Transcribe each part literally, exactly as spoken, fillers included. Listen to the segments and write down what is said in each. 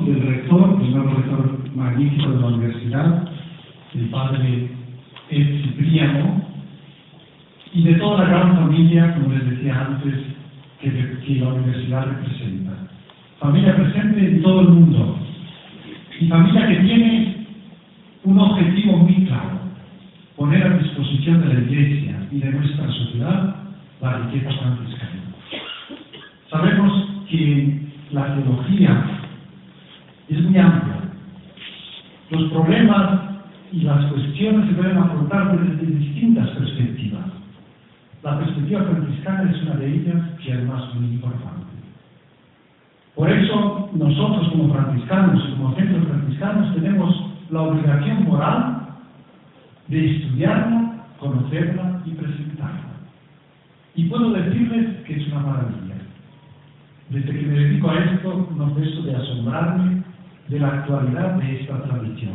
del rector, del nuevo rector magnífico de la universidad, el padre Ed Cipriano, y de toda la gran familia, como les decía antes, que, que la universidad representa. Familia presente en todo el mundo, y familia que tiene un objetivo muy claro: poner a disposición de la Iglesia y de nuestra sociedad la riqueza franciscana. Sabemos que la teología es muy amplia. Los problemas y las cuestiones se pueden afrontar desde distintas perspectivas. La perspectiva franciscana es una de ellas, y además muy importante. Por eso, nosotros como franciscanos y como centros franciscanos tenemos la obligación moral de estudiarla, conocerla y presentarla. Y puedo decirles que es una maravilla. Desde que me dedico a esto, no ceso de asombrarme de la actualidad de esta tradición.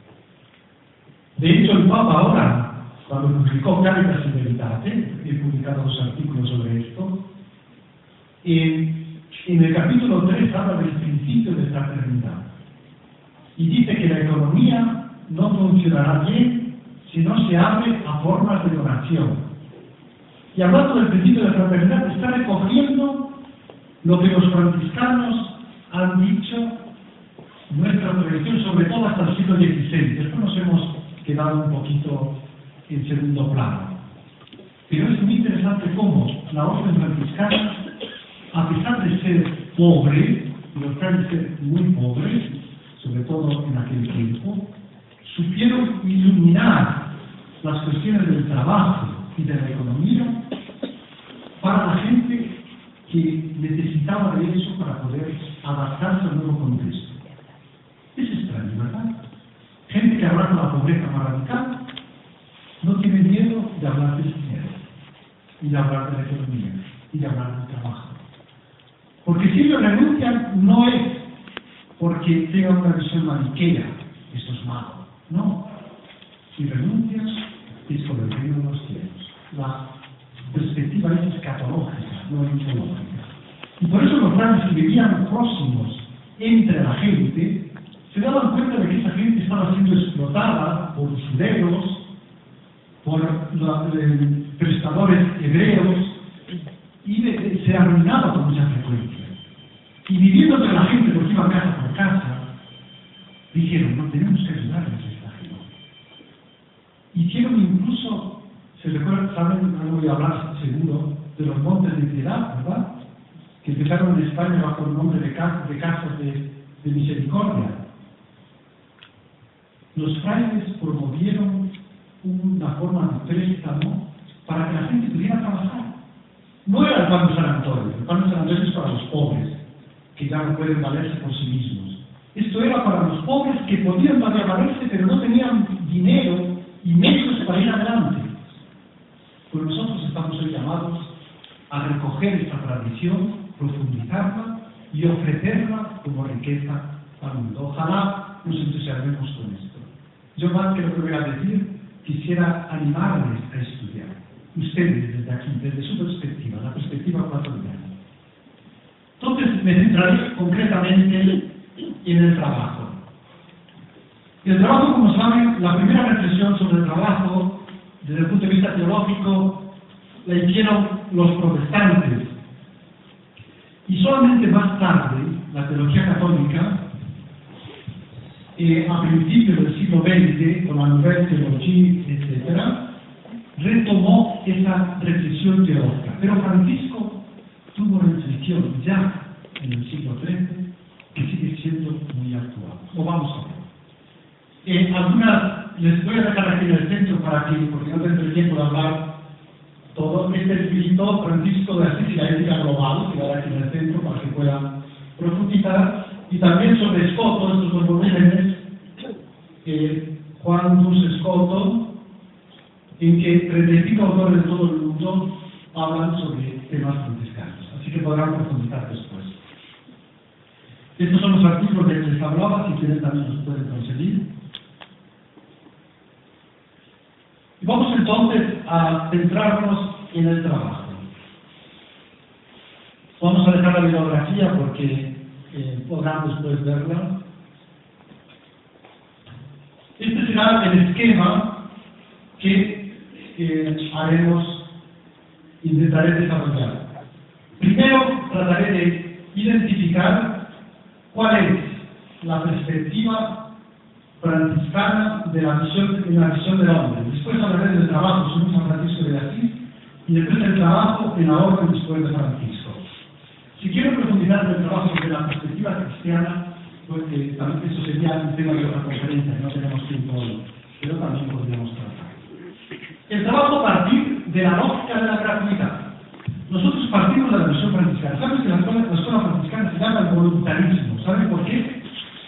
De hecho, el Papa ahora, cuando publicó Caritas in Veritate, he publicado dos artículos sobre esto, en, en el capítulo tres habla del principio de fraternidad. Y dice que la economía no funcionará bien si no se abre a formas de donación. Y hablando del principio de fraternidad, está recogiendo lo que los franciscanos han dicho, nuestra tradición, sobre todo hasta el siglo dieciséis. Después nos hemos quedado un poquito en segundo plano. Pero es muy interesante cómo la orden franciscana, a pesar de ser pobre, los de ser muy pobres, sobre todo en aquel tiempo, supieron iluminar las cuestiones del trabajo y de la economía para la gente que necesitaba de eso para poder adaptarse al nuevo contexto. Es extraño, ¿verdad? Gente que habla de la pobreza más radical no tiene miedo de hablar de dinero, y de hablar de la economía, y de hablar del trabajo. Porque si ellos renuncian, no es porque tengan una visión maniquea, eso es malo. No. Si renuncias, es por el reino de los cielos. La perspectiva es escatológica, no ontológica. Y por eso los grandes que vivían próximos entre la gente se daban cuenta de que esa gente estaba siendo explotada por usureros, por la, eh, prestadores hebreos, y de, de, se arruinaba con mucha frecuencia. Y viviendo entre la gente, porque iba casa por casa, dijeron: no, tenemos que ayudarles a esta gente. Hicieron incluso, se recuerdan, saben, no voy a hablar seguro, de los montes de piedad, ¿verdad? Que empezaron en España bajo el nombre de, cas de casas de, de misericordia. Los frailes promovieron una forma de préstamo para que la gente pudiera trabajar. No era el pan de San Antonio, el pan de San Antonio es para los pobres, que ya no pueden valerse por sí mismos. Esto era para los pobres que podían valerse, pero no tenían dinero y medios para ir adelante. Pues nosotros estamos hoy llamados a recoger esta tradición, profundizarla y ofrecerla como riqueza al mundo. Ojalá nos entusiasmemos con esto. Yo, más que lo que voy a decir, quisiera animarles a estudiar. Ustedes, desde aquí, desde su perspectiva, la perspectiva ecuatoriana. Entonces, me centraré concretamente en el trabajo. El trabajo, como saben, la primera reflexión sobre el trabajo, desde el punto de vista teológico, la hicieron los protestantes. Y solamente más tarde, la teología católica, eh, a principios del siglo veinte, con la Nouvelle Théologie, etcétera, retomó esa reflexión teológica. Pero Francisco tuvo reflexión ya en el siglo trece, que sigue siendo muy actual. Lo vamos a ver. Eh, algunas, les voy a dejar aquí en el centro para que, porque no tendré tiempo de hablar todo. Este escrito, Francisco de Asís y la ética global, que va aquí en el centro para que puedan profundizar, y también sobre Escoto, estos dos volúmenes, eh, Juan Dus Escoto, en que treinta y cinco autores de todo el mundo hablan sobre temas franciscanos. Así que podrán profundizar después. Estos son los artículos de que les hablaba, si quieren también los pueden conseguir. Y vamos entonces a centrarnos en el trabajo. Vamos a dejar la bibliografía porque eh, podrán después verla. Este será el esquema que eh, haremos, intentaré desarrollar. Primero trataré de identificar cuál es la perspectiva franciscana de la visión, de la visión del hombre. Después hablaré del trabajo según San Francisco de Asís y después del trabajo en la orden después de Francisco. Si quiero profundizar en el trabajo desde la perspectiva cristiana, pues eh, también eso sería un tema de otra conferencia, no tenemos tiempo hoy, pero también podríamos tratar. El trabajo a partir de la lógica de la gratuidad. Nosotros partimos de la visión franciscana. ¿Saben que la escuela, la escuela franciscana se llama el voluntarismo? ¿Saben por qué?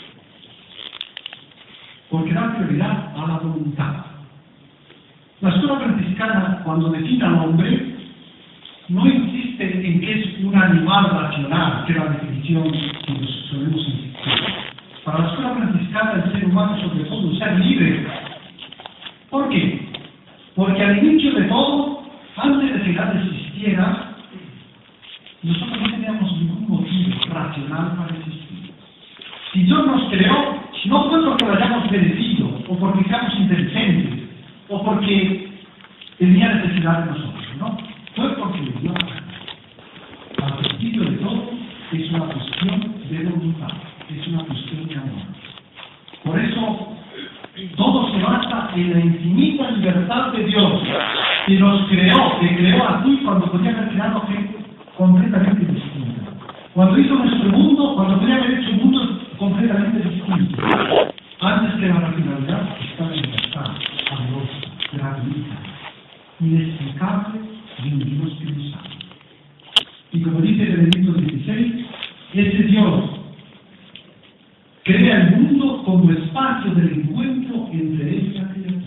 Porque da prioridad a la voluntad. La escuela franciscana, cuando define al hombre, no insiste en que es un animal racional, que es la definición que nos solemos insistir. Para la escuela franciscana, el ser humano es sobre todo un ser libre. ¿Por qué? Porque al inicio de todo, antes de que nada existiera, nosotros no teníamos ningún motivo racional para existir. Si Dios nos creó, no fue porque lo hayamos merecido, o porque seamos inteligentes, o porque tenía necesidad de nosotros, no. Fue porque Dios, al principio de todo, es una cuestión de voluntad, es una cuestión de amor. Por eso, todo se basa en la infinita libertad de Dios, que nos creó, que creó a ti cuando podía haber creado gente completamente distinta. Cuando hizo nuestro mundo, cuando podía haber hecho un mundo completamente distinto. Antes que la racionalidad está en libertad, amorosa, gratuita, inexplicable de un Dios que nos ama. Y como dice Benedicto dieciséis, ese Dios crea el mundo como espacio del encuentro entre él y la criatura.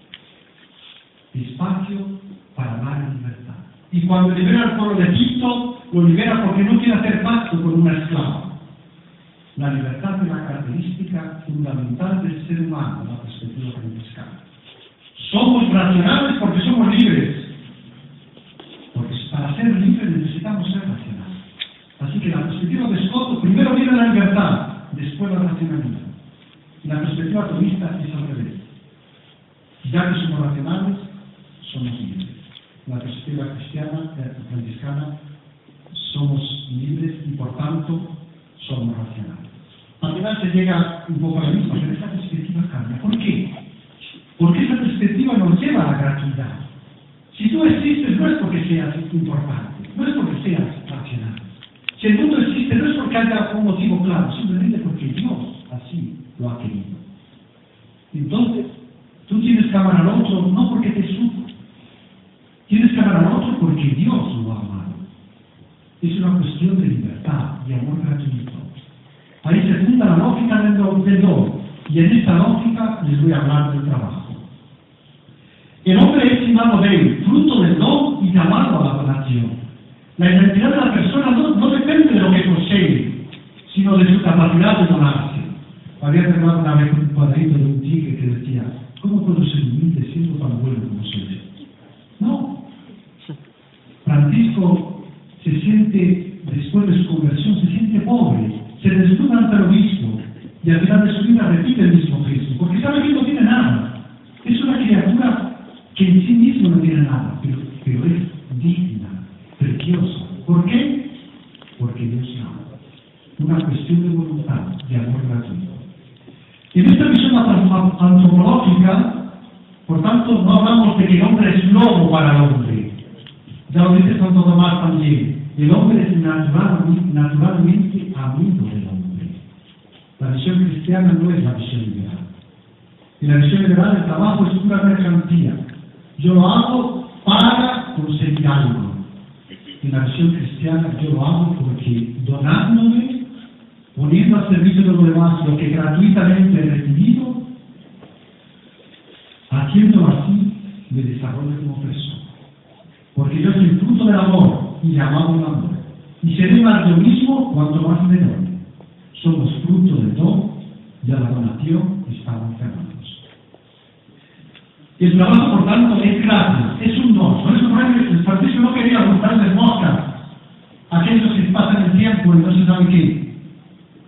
Espacio para dar libertad. Y cuando libera al pueblo de Egipto, lo libera porque no quiere hacer pacto con una esclava. La libertad es la característica fundamental del ser humano, la perspectiva franciscana. Somos racionales porque somos libres. Porque para ser libres necesitamos ser racionales. Así que la perspectiva de Scott, primero viene la libertad, después la racionalidad. Y la perspectiva atomista es al revés. Ya que somos racionales, somos libres. La perspectiva cristiana, franciscana, somos libres y por tanto somos racionales. Al final se llega un poco a la misma, pero esa perspectiva cambia. ¿Por qué? Porque esa perspectiva nos lleva a la gratuidad. Si tú existes no es porque seas importante, no es porque seas racional. Si el mundo existe no es porque haya un motivo claro, simplemente porque Dios así lo ha querido. Entonces, tú tienes que amar al otro no porque te sufre, tienes que amar al otro porque Dios lo ha amado. Es una cuestión de libertad y amor gratuito. Ahí se funda la lógica del don, y en esta lógica les voy a hablar del trabajo. El hombre es llamado de él, fruto del don y llamado a la donación. La identidad de la persona no, no depende de lo que posee, sino de su capacidad de donarse. Había recordado una vez un cuadrito de un tigre que decía, ¿cómo puedo ser humilde siendo tan bueno como soy? No. Francisco se siente, después de su conversión, se siente pobre, se desnuda ante el obispo y al final de su vida repite el mismo gesto, porque sabe que no tiene nada. Es una criatura que en sí mismo no tiene nada, pero, pero es digna, preciosa. ¿Por qué? Porque Dios la ama. Una cuestión de voluntad, de amor gratuito. En esta visión antropológica, por tanto, no hablamos de que el hombre es lobo para el hombre. Ya lo dice Santo Tomás también. El hombre es naturalmente, naturalmente amigo del hombre. La visión cristiana no es la visión liberal. En la visión liberal el trabajo es una mercancía. Yo lo hago para conseguir algo. En la visión cristiana yo lo hago porque donándome, poniendo al servicio de los demás lo que gratuitamente he recibido, haciéndolo así, me desarrollo como persona. Porque yo soy fruto del amor y llamado al amor. Y seré más yo mismo cuanto más me doy. Somos fruto del don y a la donación estamos llamados. El trabajo, por tanto, es gratis, es un don. Por eso, por ejemplo, el Francisco no quería juntarles moscas, aquellos que pasan el tiempo y no se sabe qué.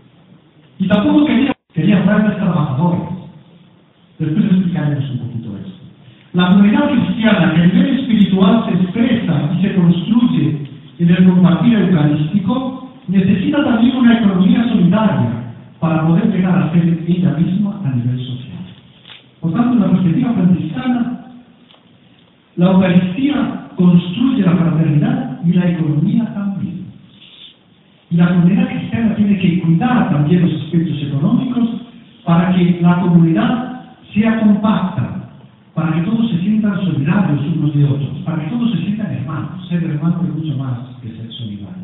Y tampoco quería, quería grandes trabajadores. Después explicaremos un poquito esto. La comunidad cristiana que a nivel espiritual se expresa y se construye en el compartir eucarístico, necesita también una economía solidaria para poder llegar a ser ella misma a nivel social. Por tanto, en la perspectiva franciscana, la Eucaristía construye la fraternidad y la economía también. Y la comunidad cristiana tiene que cuidar también los aspectos económicos para que la comunidad sea compacta, para que todos se sientan solidarios unos de otros, para que todos se sientan hermanos. Ser hermano es mucho más que ser solidario.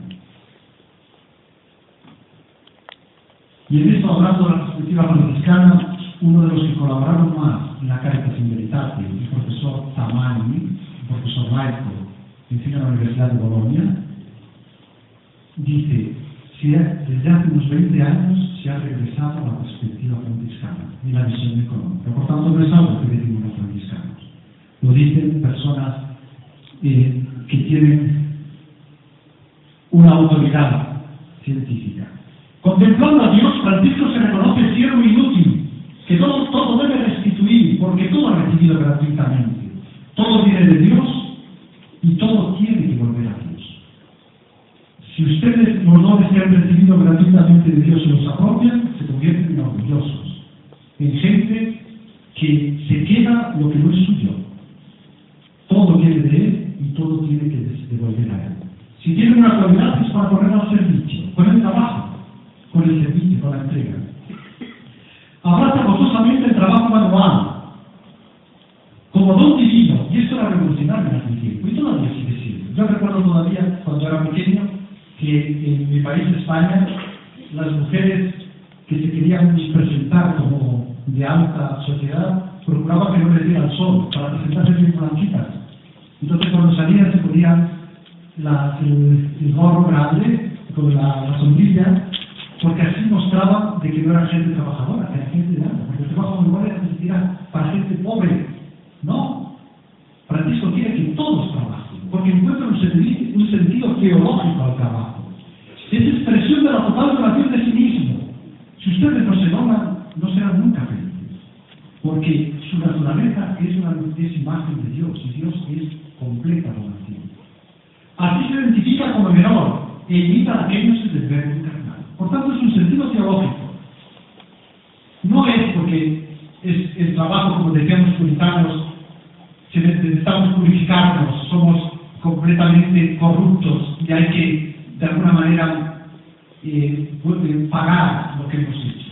Y en esto, hablando de la perspectiva franciscana, uno de los que colaboraron más en la Caritas in Veritate, el profesor Tamani, profesor laico, que enseña en la Universidad de Bolonia, dice: si desde hace unos veinte años se ha regresado a la perspectiva franciscana y la visión económica. Por tanto, no es algo que decimos los franciscanos. Lo dicen personas eh, que tienen una autoridad científica. Contemplando a Dios, Francisco se reconoce siervo inútil, que todo, todo debe restituir, porque todo ha recibido gratuitamente. Todo viene de Dios y todo tiene que volver a Dios. Si ustedes los dones que han recibido gratuitamente de Dios se los apropian, se convierten en orgullosos, en gente que se queda lo que no es suyo. Todo viene de Él y todo tiene que devolver a Él. Si tienen una cualidad es para ponerla al servicio, con el trabajo, con el servicio, con la entrega. Abraza gozosamente el trabajo manual como don divino, y esto era revolucionario en aquel tiempo, y todavía sigue siendo. Yo recuerdo todavía, cuando era pequeño, que en mi país, España, las mujeres que se querían presentar como de alta sociedad procuraban que no les diera el sol para presentarse bien blanquitas. Entonces, cuando salían se ponían las, el, el gorro grande con la, la sombrilla, porque así mostraban de que no era gente trabajadora, que era gente de alta, porque el trabajo manual era ni siquiera para gente pobre. No, Francisco quiere que todos trabajen, porque encuentran un sentido, un sentido teológico al trabajo. Es expresión de la total relación de sí mismo. Si ustedes no se donan, no serán nunca felices, porque su naturaleza es una es imagen de Dios, y Dios es completa donación. Así se identifica como menor e imita a aquellos del verbo encarnado. Por tanto, es un sentido teológico. No es porque es el trabajo, como decíamos puritanos, si necesitamos purificarnos, somos completamente corruptos y hay que, de alguna manera, eh, pagar lo que hemos hecho.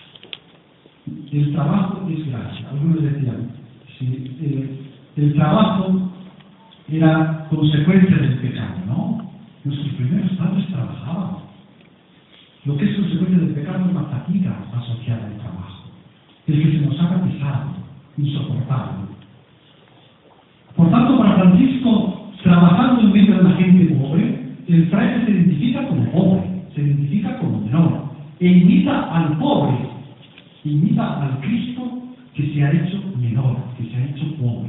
El trabajo es gracia. Algunos decían, si eh, el trabajo era consecuencia del pecado, ¿no? Nuestros primeros padres trabajaban. Lo que es consecuencia del pecado es la fatiga asociada al trabajo, el que se nos haga pesado, insoportable. Por tanto, para Francisco, trabajando en medio de la gente pobre, el fraile se identifica como pobre, se identifica como menor, e imita al pobre, imita al Cristo que se ha hecho menor, que se ha hecho pobre.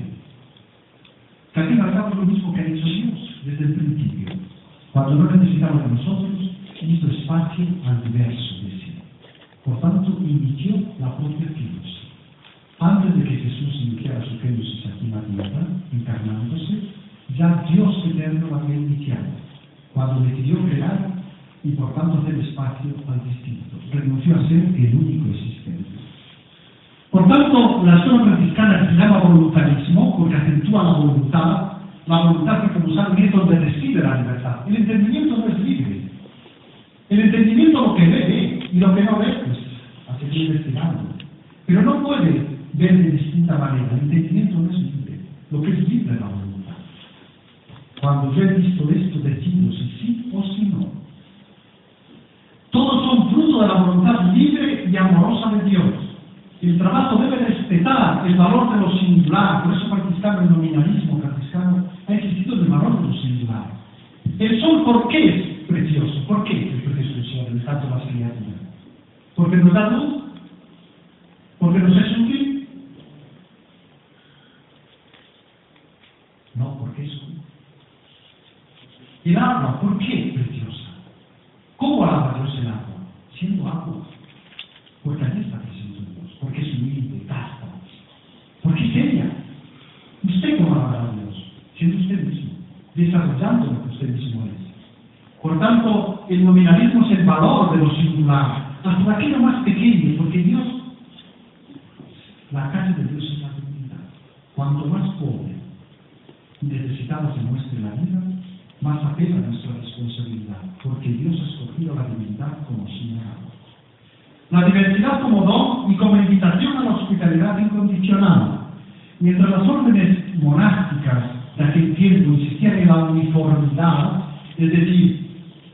Que al fin y al cabo es lo mismo que ha hecho Dios desde el principio. Cuando no necesitaba de nosotros, hizo espacio al universo de sí. Por tanto, inició la propia teosis. Antes de que Jesús iniciara su teosis aquí en la tierra, encarnándose, ya Dios eterno la había iniciado, cuando decidió crear y por tanto hacer espacio al distinto. Renunció a ser el único existente. Por tanto, la escuela franciscana se llama voluntarismo porque acentúa la voluntad, la voluntad que, como saben, es donde reside la libertad. El entendimiento no es libre. El entendimiento lo que ve, ve, y lo que no ve, pues, a seguir investigando. Pero no puede ver de distinta manera. El entendimiento no es libre. Lo que es libre es la voluntad. Cuando yo he visto esto, decido si sí o si no. Todos son fruto de la voluntad libre y amorosa de Dios. El trabajo debe respetar el valor de lo singular. Por eso franciscano, el nominalismo franciscano ha existido el valor de lo singular. El sol, ¿por qué es precioso? ¿Por qué es precioso el sol, el tanto las criaturas? ¿Porque nos da luz? ¿Porque nos es útil? No, porque es útil. El agua, ¿por qué es preciosa? ¿Cómo alaba Dios el agua? Siendo agua. desarrollando lo que usted mismo es. Por tanto, el nominalismo es el valor de lo singular, hasta aquello más pequeño, porque Dios, la casa de Dios es la divinidad. Cuanto más pobre y necesitado se muestre la vida, más apela nuestra responsabilidad, porque Dios ha escogido la divinidad como señalado. La diversidad como don y como invitación a la hospitalidad incondicional. Mientras las órdenes monásticas de aquel tiempo insistían en la uniformidad, es decir,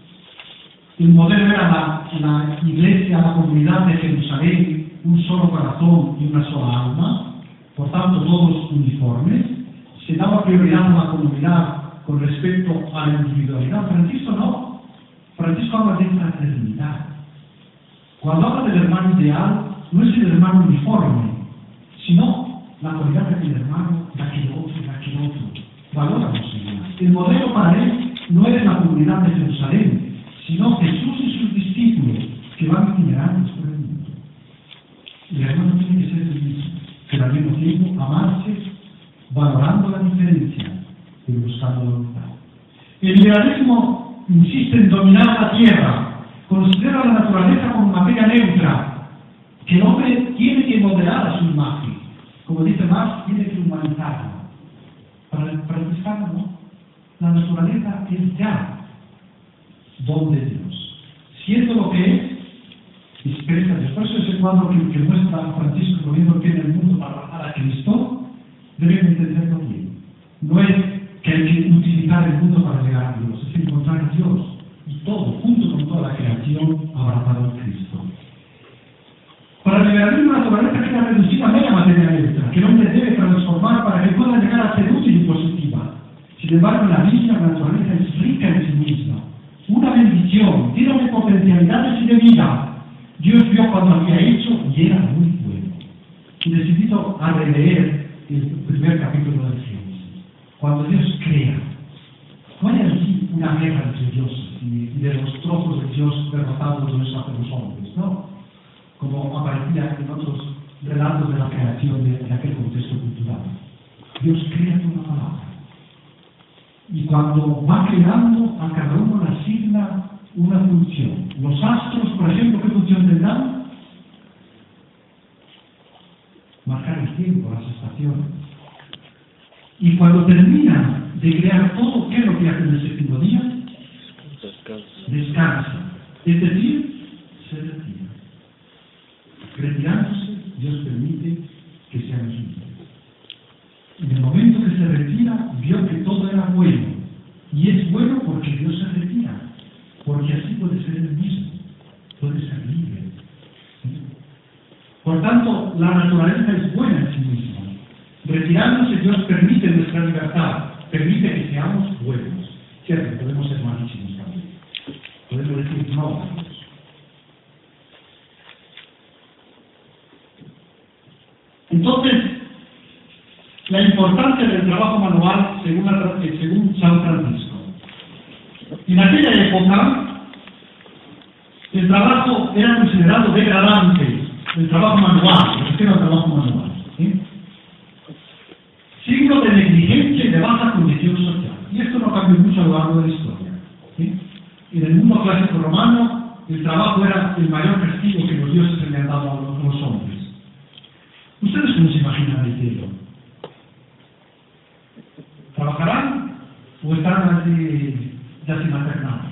el modelo era la, la iglesia, la comunidad de Jerusalén, un solo corazón y una sola alma, por tanto todos uniformes, se daba prioridad a la comunidad con respecto a la individualidad. Francisco no. Francisco habla de fraternidad. Cuando habla del hermano ideal, no es el hermano uniforme, sino la cualidad de aquel hermano, de aquel otro, de aquel otro. Valora a los demás. El modelo para él no era la comunidad de Jerusalén, sino Jesús y sus discípulos que van itinerantes por el mundo. Y el hermano tiene que ser el mismo, pero al mismo tiempo amarse, valorando la diferencia, pero buscando la unidad. El liberalismo insiste en dominar la tierra, considera la naturaleza como materia neutra, que el hombre tiene que modelar a su imagen. Como dice Marx, tiene que humanizarla. Para el franciscano, ¿no? La naturaleza es ya don de Dios. Siendo lo que es, expresa Dios. Por eso ese cuadro que, que muestra a Francisco poniendo el pie en el mundo para bajar a Cristo, deben entenderlo bien. No es que hay que utilizar el mundo para llegar a Dios, es encontrar a Dios. Y todo, junto con toda la creación, abrazado en Cristo. Para liberar la naturaleza queda reducida a media materia neutra, que el hombre debe transformar para que pueda llegar a ser útil y positiva. Sin embargo, en la Biblia la naturaleza es rica en sí misma, una bendición, llena de potencialidades y de vida. Dios vio cuando había hecho y era muy bueno. Y les invito a releer el primer capítulo del Génesis. Cuando Dios crea, no hay aquí una guerra entre dioses y de los trozos de Dios derrotados los hacia los hombres, ¿no? Como aparecía en otros relatos de la creación de, de aquel contexto cultural. Dios crea con una palabra. Y cuando va creando, a cada uno le asigna una función. Los astros, por ejemplo, ¿qué función tendrán? Marcar el tiempo, las estaciones. Y cuando termina de crear todo, ¿qué es lo que hace en el séptimo día? Descansa. Descansa. Es decir, se retira. Retirándose, Dios permite que sean libres. En el momento que se retira, vio que todo era bueno. Y es bueno porque Dios se retira. Porque así puede ser el mismo. Puede ser libre. ¿Sí? Por tanto, la naturaleza es buena en sí misma. Retirándose, Dios permite nuestra libertad. Permite que seamos buenos. Cierto, podemos ser malísimos también. Podemos decir no a Dios. Entonces, la importancia del trabajo manual según, la, según San Francisco. En aquella época, el trabajo era considerado degradante, el trabajo manual, me refiero al trabajo manual. ¿Sí? Signo de negligencia y de baja condición social. Y esto no cambió mucho a lo largo de la historia. ¿Sí? En el mundo clásico romano, el trabajo era el mayor castigo que los dioses le han dado a los, a los hombres. ¿Ustedes cómo se imaginan el cielo? ¿Trabajarán o estarán así ya sin hacer nada?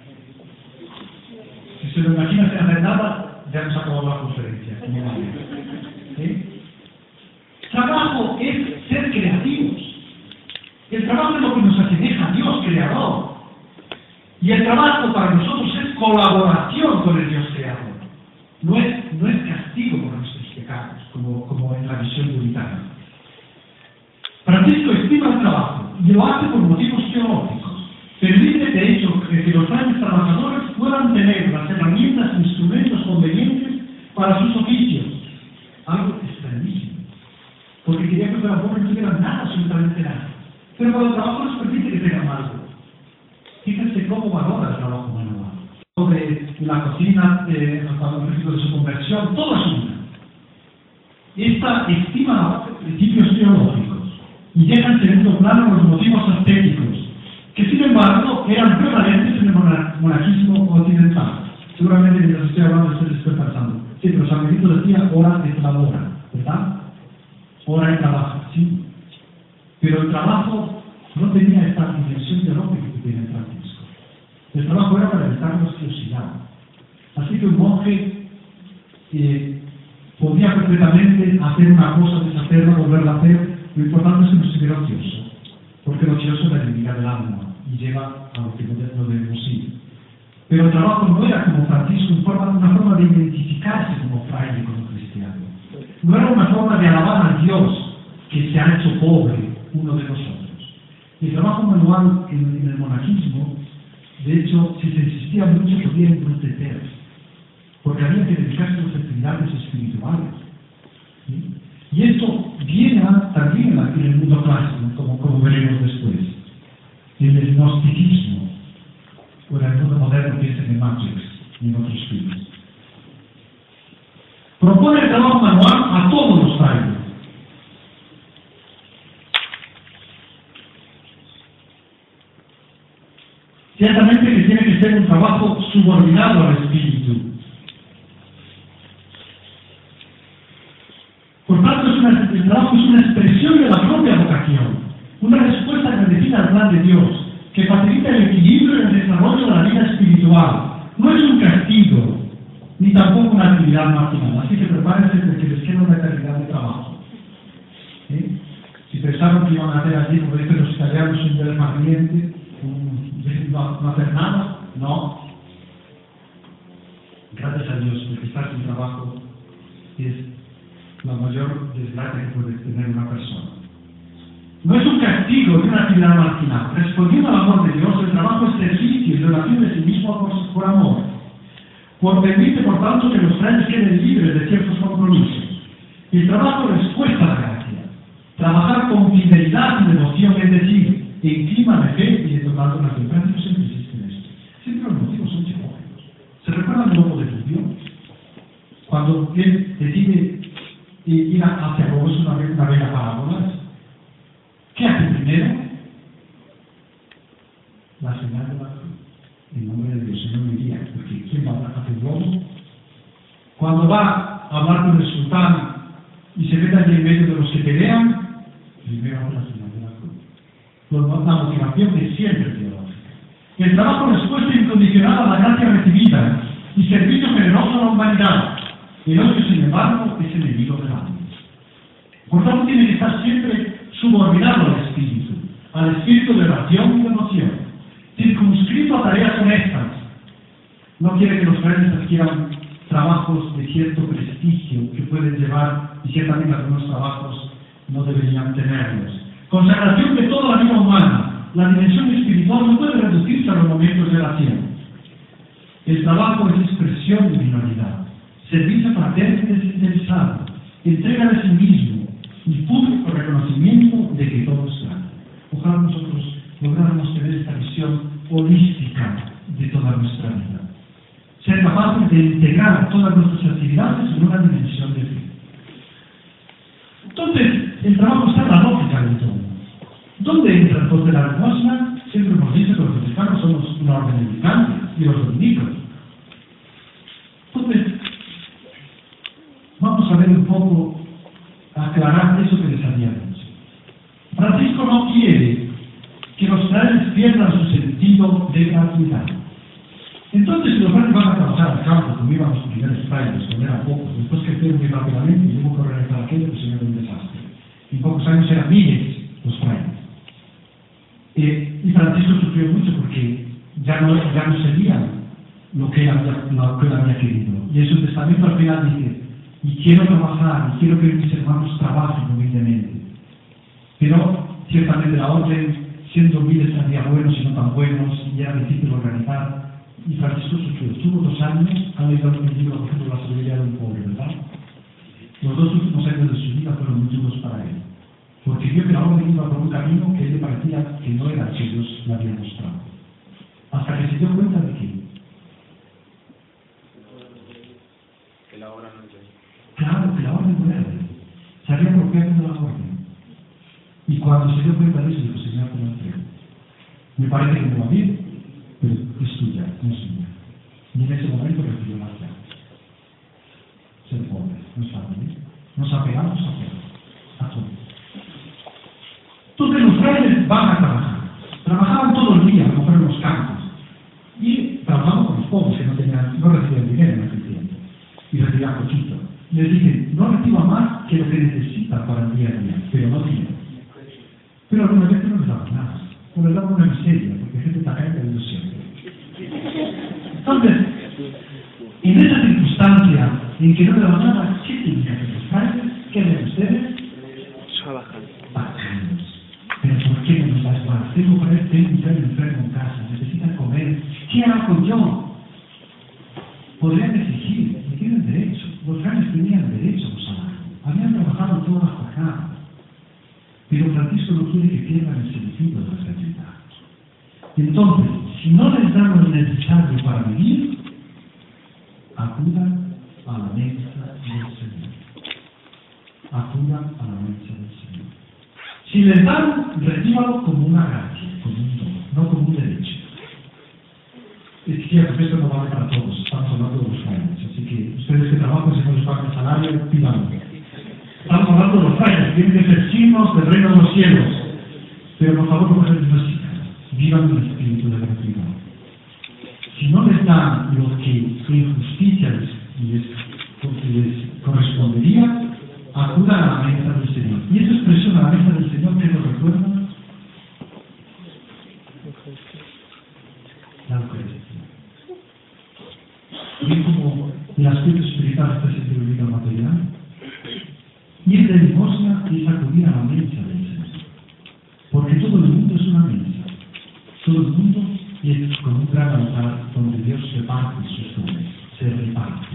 Si se lo imaginan sin hacer nada, ya nos acabó la conferencia. ¿Sí? Trabajo es ser creativos. El trabajo es lo que nos asemeja a Dios creador. Y el trabajo para nosotros es colaboración con el Dios creador. No es, no es castigo por nuestros pecados, como, como en la visión unitaria. Francisco estima el trabajo y lo hace por motivos teológicos. Permite, de hecho, que los grandes trabajadores puedan tener las herramientas e instrumentos convenientes para sus oficios. Algo extrañísimo. Porque quería que los trabajadores no tuvieran nada, absolutamente nada. Pero para el trabajo les permite que tengan algo. Fíjense cómo valora el trabajo manual. De la cocina, eh, hasta el principio de su conversión, todo es una. Esta estima principios teológicos y deja en segundo plano los motivos estéticos. que sin embargo eran prevalentes en el monaquismo occidental. Seguramente mientras estoy hablando ustedes estoy pensando, sí, pero San Benito decía hora de labora, ¿verdad? Hora de trabajo, sí. Pero el trabajo no tenía esta dimensión teológica que tiene Francisco. El trabajo era para evitar la ociosidad. Así que un monje eh, podía perfectamente hacer una cosa, deshacerla, volverla a hacer. Lo importante es que no estuviera ocioso, porque el ocioso es la debilidad del alma y lleva a lo que no debemos ir. Pero el trabajo no era como Francisco, una forma, una forma de identificarse como fraile, como cristiano. No era una forma de alabar a Dios que se ha hecho pobre uno de nosotros. El trabajo manual en, en el monachismo, de hecho, si se insistía mucho, podía embrutecer, porque había que dedicarse a las actividades espirituales. ¿Sí? Y esto viene a, también en, la, en el mundo clásico, como, como veremos después. En el gnosticismo, o en el mundo moderno, piensen en Matrix y en otros filmes. Propone el trabajo manual a todos los frailes. Ciertamente que tiene que ser un trabajo subordinado al espíritu. Por tanto, es una, el trabajo es una expresión de la propia vocación, una respuesta agradecida al plan de Dios, que facilita el equilibrio y el desarrollo de la vida espiritual. No es un castigo, ni tampoco una actividad marginal. Así que prepárense de que les queda una eternidad de trabajo. ¿Sí? Si pensaron que iban a hacer allí, como dicen los italianos, un bel farniente, no, no hacer nada, no. Gracias a Dios, porque estar sin trabajo es la mayor desgracia que puede tener una persona. No es un castigo de una actividad marginal. Respondiendo al amor de Dios, el trabajo es servicio y relación de sí mismo por, por amor. Por permite, por tanto, que los frailes queden libres de ciertos compromisos. El trabajo es respuesta a la gracia. Trabajar con fidelidad y devoción, es decir, en clima de fe y de total donación. Francisco siempre insiste en esto. Siempre los motivos son psicológicos. ¿Se recuerdan del lobo de Rubio? Cuando él decide ir hacia Roma, es una, una bella parábola. ¿Qué hace primero? La señal de la cruz. En nombre de Dios, Señor me guía, porque ¿quién va a hacer robo? Cuando va a hablar con el sultán y se mete allí en medio de los que pelean, primero hace la señal de la cruz. La motivación es siempre teológica. El trabajo respuesta incondicional a la gracia recibida y servicio generoso a la humanidad. El odio, sin embargo, es enemigo del alma. Por tanto, tiene que estar siempre subordinado al espíritu, al espíritu de oración y de emoción, circunscrito a tareas honestas. No quiere que los frailes adquieran trabajos de cierto prestigio que pueden llevar, y ciertamente algunos trabajos no deberían tenerlos. Consagración de toda la vida humana. La dimensión espiritual no puede reducirse a los momentos de oración. El trabajo es expresión de divinidad, servicio fraterno y desinteresado, entrega de sí mismo y público reconocimiento de que todo es grande. Ojalá nosotros lográramos tener esta visión holística de toda nuestra vida. Ser capaces de integrar todas nuestras actividades en una dimensión de fe. Entonces, el trabajo está en la lógica de todo. ¿Dónde entra entonces la limosna? Siempre hemos dicho que los mexicanos somos una orden medicante y los dominicos. Entonces, vamos a ver un poco, aclarar eso que les había dicho. Francisco no quiere que los frailes pierdan su sentido de gratuidad. Entonces, si los frailes van a trabajar al campo, como iban los primeros frailes, cuando eran pocos, después crecieron muy rápidamente y luego correr para aquello, pues era un desastre. En pocos años eran miles los frailes. Eh, y Francisco sufrió mucho porque ya no, ya no sería lo que, él había, lo que él había querido. Y en su testamento al final dice, y quiero trabajar, y quiero que mis hermanos trabajen humildemente. Pero ciertamente la orden, siendo humildes, había buenos y no tan buenos, y era difícil organizar. Y Francisco sufrió. Estuvo dos años, han leído un libro, por ejemplo, La sabiduría de un pobre, ¿verdad? Los dos últimos años de su vida fueron muy duros para él. Porque vio que la orden iba por un camino que a él le parecía que no era el que Dios le había mostrado. Hasta que se dio cuenta de que... Que la obra no es de él. Claro, que la orden no era de él. Se había apropiado de la orden. Y cuando se dio cuenta de eso, dijo, Señor, te lo entrego. Me parece que me va bien, pero es tuya, no es mía. Y en ese momento recibió la llave. Ser pobre, no es fácil, ¿eh? Nos apegamos a todo, a todo. Entonces los frailes van a trabajar. Trabajaban todo el día, a lo mejor en los campos. Y trabajaban con los pobres que no, tenían, no recibían dinero en aquel tiempo. Y recibían poquito. Les dicen, no reciba más que lo que necesita para el día a día, pero no tiene. Pero algunas veces no les daban nada. No les daban una miseria, porque gente está caída de ilusión. Entonces, en esa circunstancia en que no le daban nada, ¿qué tienen que hacer los frailes? ¿Qué hacen ustedes? Trabajan. Bacanos. Pero ¿por qué no nos das más? Tengo para él, tengo un gran enfermo en casa, necesitan comer. ¿Qué hago yo? Podrían exigir, me tienen derecho. Los frailes tenían derecho a un salario. Habían trabajado toda la jornada. Pero Francisco no quiere que pierdan el sentido de la realidad. Entonces, si no les dan lo necesario para vivir, acudan a la mesa del Señor. Acudan a la mesa del Señor. Si les dan, recíbalo como una gracia, como un don, no como un derecho. Es que cierto, esto no vale para todos, estamos hablando de los frailes, así que ustedes que trabajan, si no les pagan el salario, pídanlo. Estamos hablando de los frailes, tienen que ser signos del reino de los cielos. Pero por favor, no les necesitan. Vivan el espíritu de gratuidad. Si no les dan lo que en justicia les, les, les correspondería, acudan a la mesa del Señor. Y esa expresión a la mesa del Señor, ¿qué nos recuerda? La Eucaristía. ¿Ven cómo el aspecto espiritual está siempre unido al material? Ir de limosna es acudir a la mesa del Señor. Porque todo el mundo es una mesa. Todo el mundo es como un gran altar donde Dios reparte sus dones. Se reparte.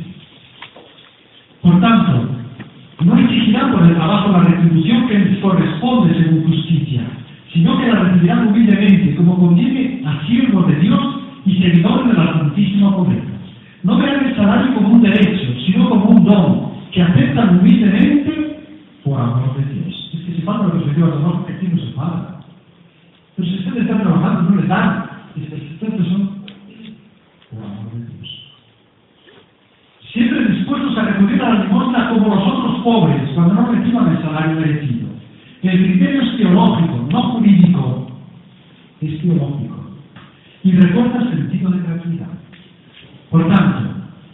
Por tanto, no exigirán por el trabajo la retribución que les corresponde según justicia, sino que la recibirán humildemente, como conviene a siervos de Dios y seguidores de la Santísima Pobreza. No verán el salario como un derecho, sino como un don, que aceptan humildemente por amor de Dios. Es que si falta lo que se dio a los dos, aquí no se paga. Pero si ustedes están trabajando, no les dan. Estos son por amor de Dios. Siempre dispuestos a recurrir a la limosna como los otros pobres, cuando no reciban el salario merecido. El criterio es teológico, no jurídico. Es teológico. Y refuerza el sentido de gratuidad. Por tanto,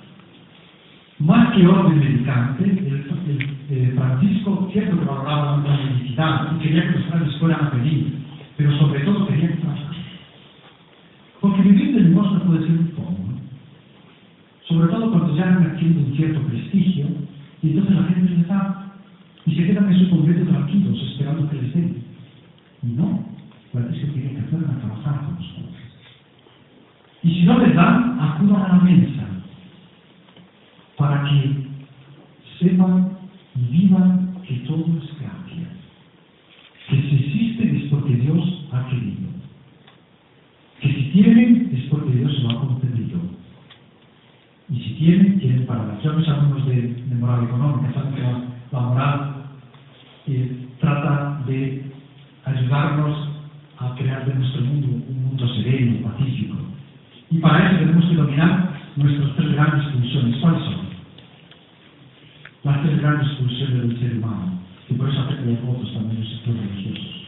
más que orden medicante, el, el, el Francisco, cierto que valoraba la medicidad y quería que los frailes fueran a pedir, pero sobre todo quería que trabajaran. Porque vivir de limosna puede ser un poco, ¿no? Sobre todo cuando ya han adquirido un cierto prestigio, y entonces la gente les da, y se quedan en su convento tranquilos, esperando que les den. Y no, Francisco quería que fueran a trabajar con los pobres. Y si no les dan, acudan a la mesa, para que sepan y vivan que todo es gracia. Que si existen es porque Dios ha querido. Que si tienen es porque Dios se lo ha concedido. Y si tienen, tienen para dar. Ya no hablamos de, de moral económica, saben que la, la moral eh, trata de ayudarnos a crear de nuestro mundo un mundo sereno, pacífico. Y para eso tenemos que dominar nuestras tres grandes pulsiones. ¿Cuáles son? Las tres grandes pulsiones del ser humano. Y por eso afecta los votos también los sectores religiosos.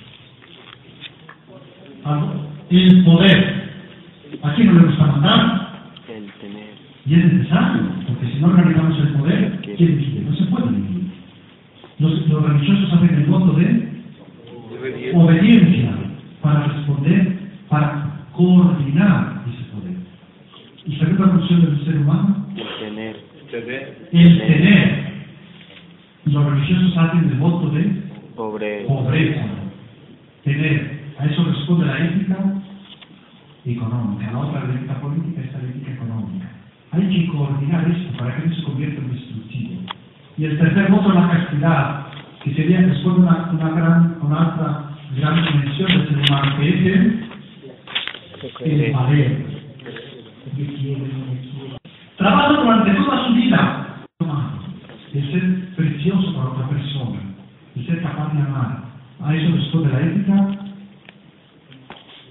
El poder. ¿A quién no le gusta mandar? El tener. Y es necesario, porque si no organizamos el poder, ¿quién dice? No se puede vivir. Los, los religiosos hacen el voto de obediencia. obediencia para responder, para coordinar ese poder. ¿Y saber la función del ser humano? El tener. El tener. Los religiosos hacen el voto de Pobreza. pobreza. Tener. A eso responde la ética económica. La otra, la ética política, es la ética económica. Hay que coordinar esto para que no se convierta en destructivo. Y el tercer voto es la castidad, que sería responde una, una gran, una otra gran dimensión del ser humano, que es el, el valer. Me quiere, no me quiere. Trabaja durante toda su vida. El ser precioso para otra persona, el ser capaz de amar. A eso responde la ética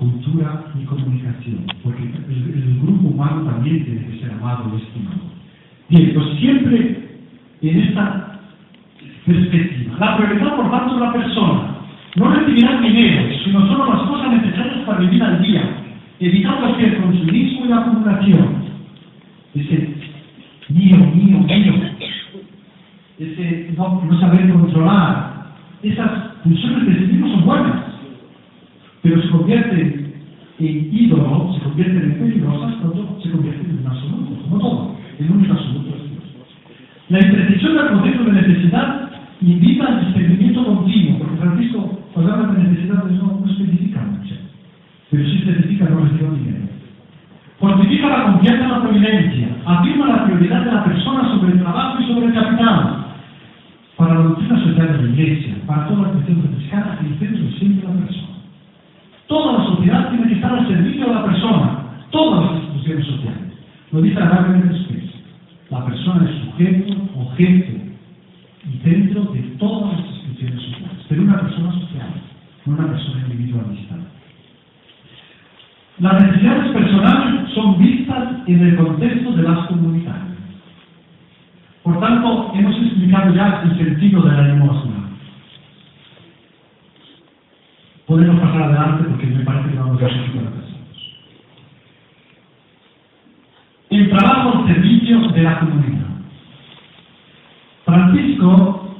cultura y comunicación, porque el, el grupo humano también tiene que ser amado y estimado. Bien, pues siempre en esta perspectiva. La prioridad, por tanto, de la persona. No recibirá dinero, sino solo las cosas necesarias para vivir al día, evitando así el consumismo y la acumulación. Ese mío, mío, mío, ese no, no saber controlar, esas pulsiones de sí mismo son buenas, pero se convierten en ídolo, se convierten en peligrosas cuando se convierten en un absoluto, como todo, en un absoluto es Dios. La imprecisión del concepto de necesidad invita al discernimiento continuo, porque Francisco, cuando habla de necesidades, no, no especifica mucho, pero sí especifica no recibo dinero. Fortifica la confianza en la providencia, afirma la prioridad de la persona sobre el trabajo y sobre el capital. Para la doctrina social de la Iglesia, para todas las cuestiones fiscales, el centro es siempre la persona. Toda la sociedad tiene que estar al servicio de la persona, todas las instituciones sociales. Lo dice la Real Express. La persona es sujeto, objeto y centro de todas las instituciones sociales, pero una persona social, no una persona individualista. Las necesidades personales son vistas en el contexto de las comunidades. Por tanto, hemos explicado ya el sentido de la limosna. Podemos pasar adelante porque me parece que vamos a ser para personas. El trabajo al servicio de la comunidad. Francisco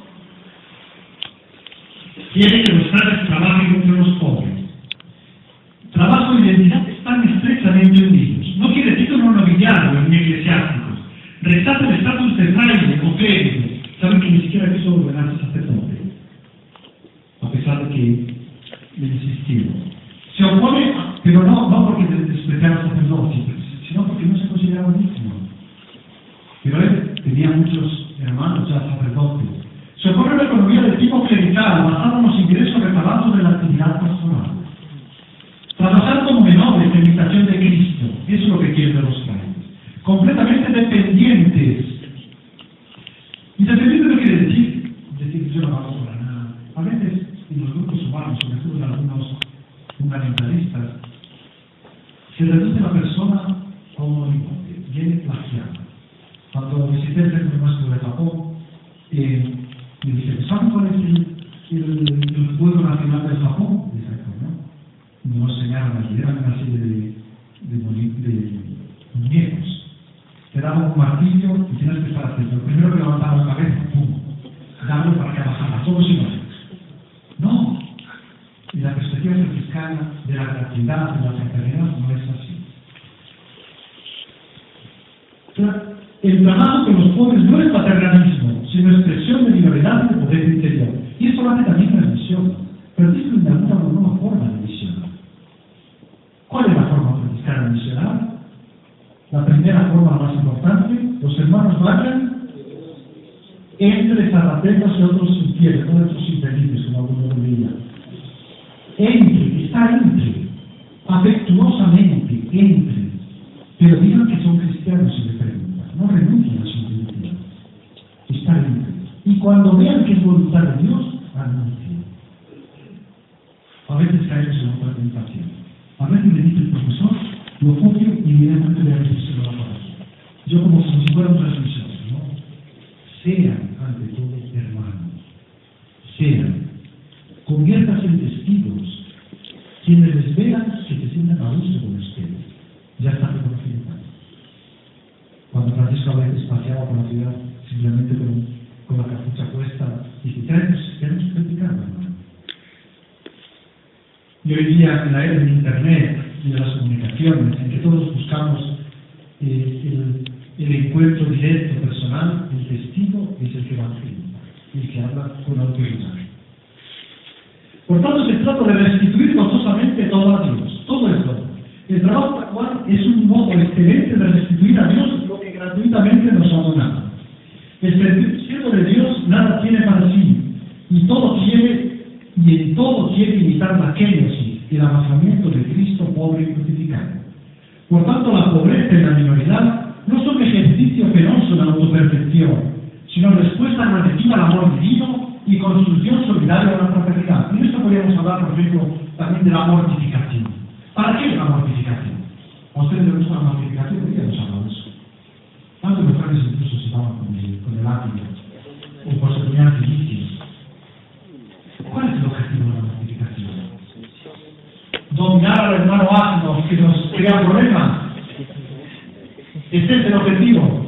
quiere que los padres trabajen entre los pobres. Trabajo y identidad están estrechamente unidos. No quiere decir que no nobiliarios ni eclesiásticos. Rechaza el estatus de fraile o clérigo. Saben que ni siquiera quiso ordenarse sacerdote, a pesar de que le insistió. Se opone, pero no, no porque despreciara el sacerdocio, sino porque no se consideraba digno. Pero él tenía muchos hermanos ya sacerdotes. Se opone a una economía de tipo clerical, basada en los ingresos recabados de la actividad pastoral. Trabajar como menores en imitación de Cristo, eso es lo que quieren los frailes. Completamente dependientes. Y dependiente no quiere decir, decir yo no hago para nada. A veces en los grupos humanos, sobre todo en algunos fundamentalistas, se reduce la persona a un monigote, viene plagiada. Cuando visité el centro nuestro de Japón, eh, me dije, ¿saben cuál es el, el, el juego nacional del Japón? Dice, ¿no? Nos enseñaron aquí, eran una serie de, de, de, de muñecos. Te daban un martillo y tienes que estar atento. Primero que levantaba la cabeza, ¡pum! Darle para que bajara, todos iguales. No. Y la perspectiva franciscana de la gratuidad, de la fraternidad, no es así. O sea, el trabajo con los pobres no es paternalismo, sino expresión de libertad y de poder interior. Y esto lo hace también la misión. Francisco inaugura una nueva forma de misión. ¿Cuál es la forma franciscana de misionar? La primera forma, la más importante, los hermanos vayan entre zarraperos y otros infieles, no otros infelices, como algunos dirían. Entre, está entre, afectuosamente, entre. Pero digan que son cristianos y le preguntan, no renuncien a su identidad. Está entre. Y cuando vean que es voluntad de Dios, anuncien. A veces caemos en otra tentación. A veces me dice el profesor, lo copio y inmediatamente le decírselo a la palabra. Yo como si fuera un transmisor, ¿no? Sean, ante todo, hermanos. Sean. Conviértanse en testigos. Quienes les vean, que se sientan a gusto con ustedes. Ya está reconocido. Cuando Francisco a veces paseaba por la ciudad, simplemente con, con la capucha puesta, dice, queremos, queremos predicar, hermano. Y hoy día, en la era de Internet y de las comunicaciones, en que todos buscamos eh, el, el encuentro directo, personal, el testigo es el que evangeliza, el que habla con autoridad. Por tanto, se trata de restituir gozosamente todo a Dios, todo es todo. El trabajo actual es un modo excelente de restituir a Dios lo que gratuitamente nos ha donado. El siervo de Dios nada tiene para sí, y todo quiere, y en todo quiere imitar la kenosis, el amasamiento de Cristo pobre y crucificado. Por tanto, la pobreza y la minoridad no son ejercicio penoso de la autoperfección, sino respuesta agradecida al amor divino y construcción solidaria de la fraternidad. En esto podríamos hablar, por ejemplo, también de la mortificación. ¿Para qué la mortificación? ¿A ustedes les gusta la mortificación? ¿Por qué nos hablan de eso? Tantos mujeres incluso se daban con el, con el látigo, o por ser muy antilicios. ¿Cuál es el objetivo de la mortificación? Dominar al hermano asno que nos crea problemas. Este es el objetivo.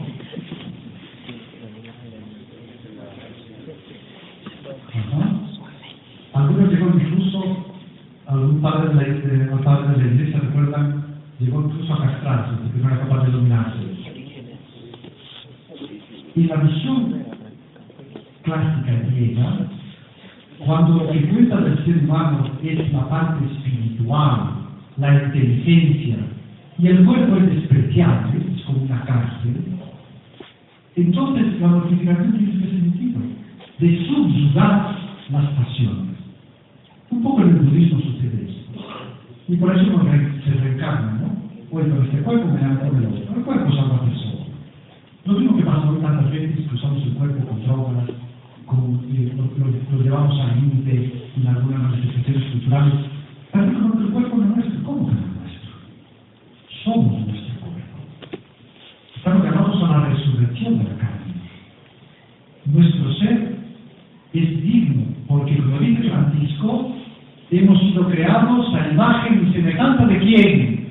Ajá. Algunos llegó incluso, algún padre de la, eh, al padre de la iglesia, recuerdan, llegó incluso a castrarse, porque no era capaz de dominarse. Y la visión clásica griega, cuando lo que cuenta del ser humano es la parte espiritual, la inteligencia, y el cuerpo es despreciable, es como una cárcel, entonces la mortificación tiene ese sentido, de subyugar las pasiones. Un poco en el budismo sucede esto. Y por eso uno se reencarna, ¿no? Bueno, este cuerpo me da por el otro. El cuerpo es algo persona. Lo mismo que pasa hoy tantas veces que usamos el cuerpo con drogas, con, eh, lo, lo, lo llevamos al límite en algunas manifestaciones culturales. Pero no, el cuerpo no es nuestro. ¿Cómo que no es nuestro? Somos nuestro cuerpo. Estamos llamados a la resurrección de la carne. Nuestro ser es digno, porque como dice Francisco, hemos sido creados a imagen y semejanza de quién.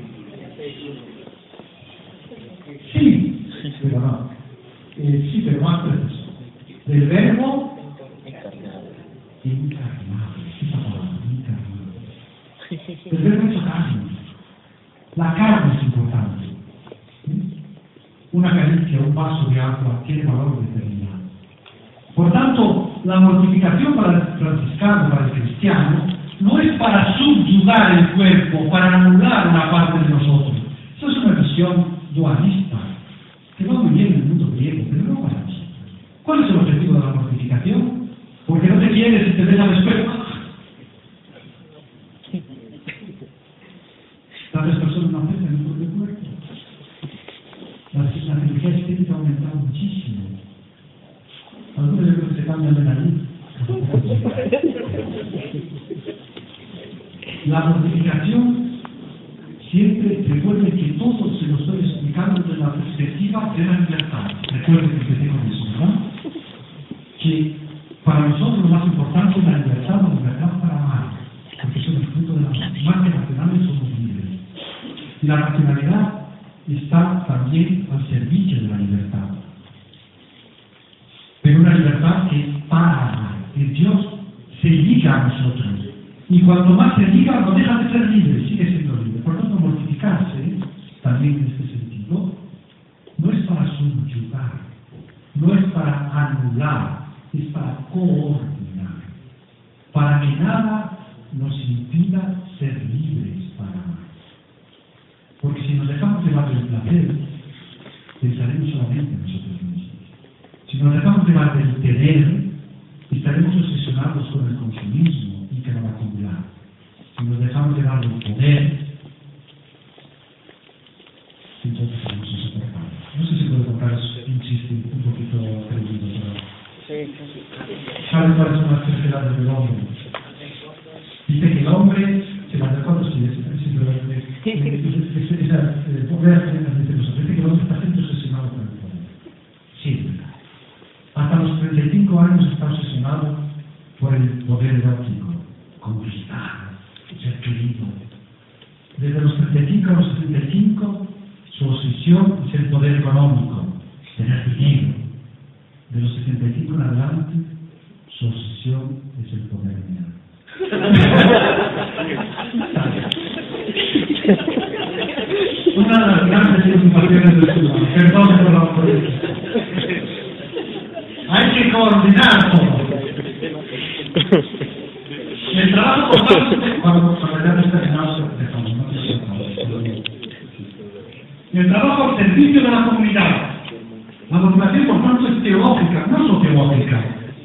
Sí, pero no. Eh, sí, pero más preciso. Del verbo encarnado. Esa palabra, encarnado. Del verbo hecho carne. La carne es importante. Una caricia, un vaso de agua tiene valor determinado. Por tanto, la mortificación para el franciscano, para el cristiano, no es para subyugar el cuerpo, para anular una parte de nosotros. Eso es una visión dualista, que va muy bien en el mundo griego, pero no para nosotros. ¿Cuál es el objetivo de la mortificación? Porque no te quieres y te ves al espejo. Tantas personas no aceptan el propio cuerpo. La, la cirugía estética ha aumentado muchísimo. Algunos yo creo que se cambian de nariz. La mortificación, siempre recuerden que todo se lo estoy explicando desde la perspectiva de la libertad. Recuerden que empecé con eso, ¿verdad? Que para nosotros lo más importante es la libertad, la libertad para amar, porque eso es el fruto de la amor. Más que racionales somos libres. Y la racionalidad está también al servicio de la libertad. Pero una libertad que para amar. El Dios se liga a nosotros. Y cuanto más se liga, no deja de ser libre, sigue siendo libre. Por lo tanto, mortificarse, también en este sentido, no es para subyugar, no es para anular, es para coordinar. Para que nada nos impida ser libres para amar. Porque si nos dejamos llevar del placer, pensaremos solamente en nosotros mismos. Si nos dejamos llevar del tener, estaremos obsesionados con el consumismo y que no va a acumular. Si nos dejamos llevar del poder, entonces seremos insoportables. No sé si puedo contar un chiste un poquito atrevido, pero... ¿Saben cuáles son las tres edades del hombre? Dice que el hombre se las recuerdo si es simplemente esa poder dice que el hombre está siempre obsesionado con el poder. Siempre. Hasta los treinta y cinco años está obsesionado por el poder erótico, conquistar, ser querido. Desde los treinta y cinco a los setenta y cinco, su obsesión es el poder económico, tener dinero. De los setenta y cinco en adelante, su obsesión es el poder real. Una de las grandes preocupaciones del ciudadano, perdón por la política. Hay que coordinar todo. El trabajo constante, cuando, cuando ya no está terminado, dejamos, no el trabajo al servicio de la comunidad. La motivación, por tanto, es teológica, no sociológica.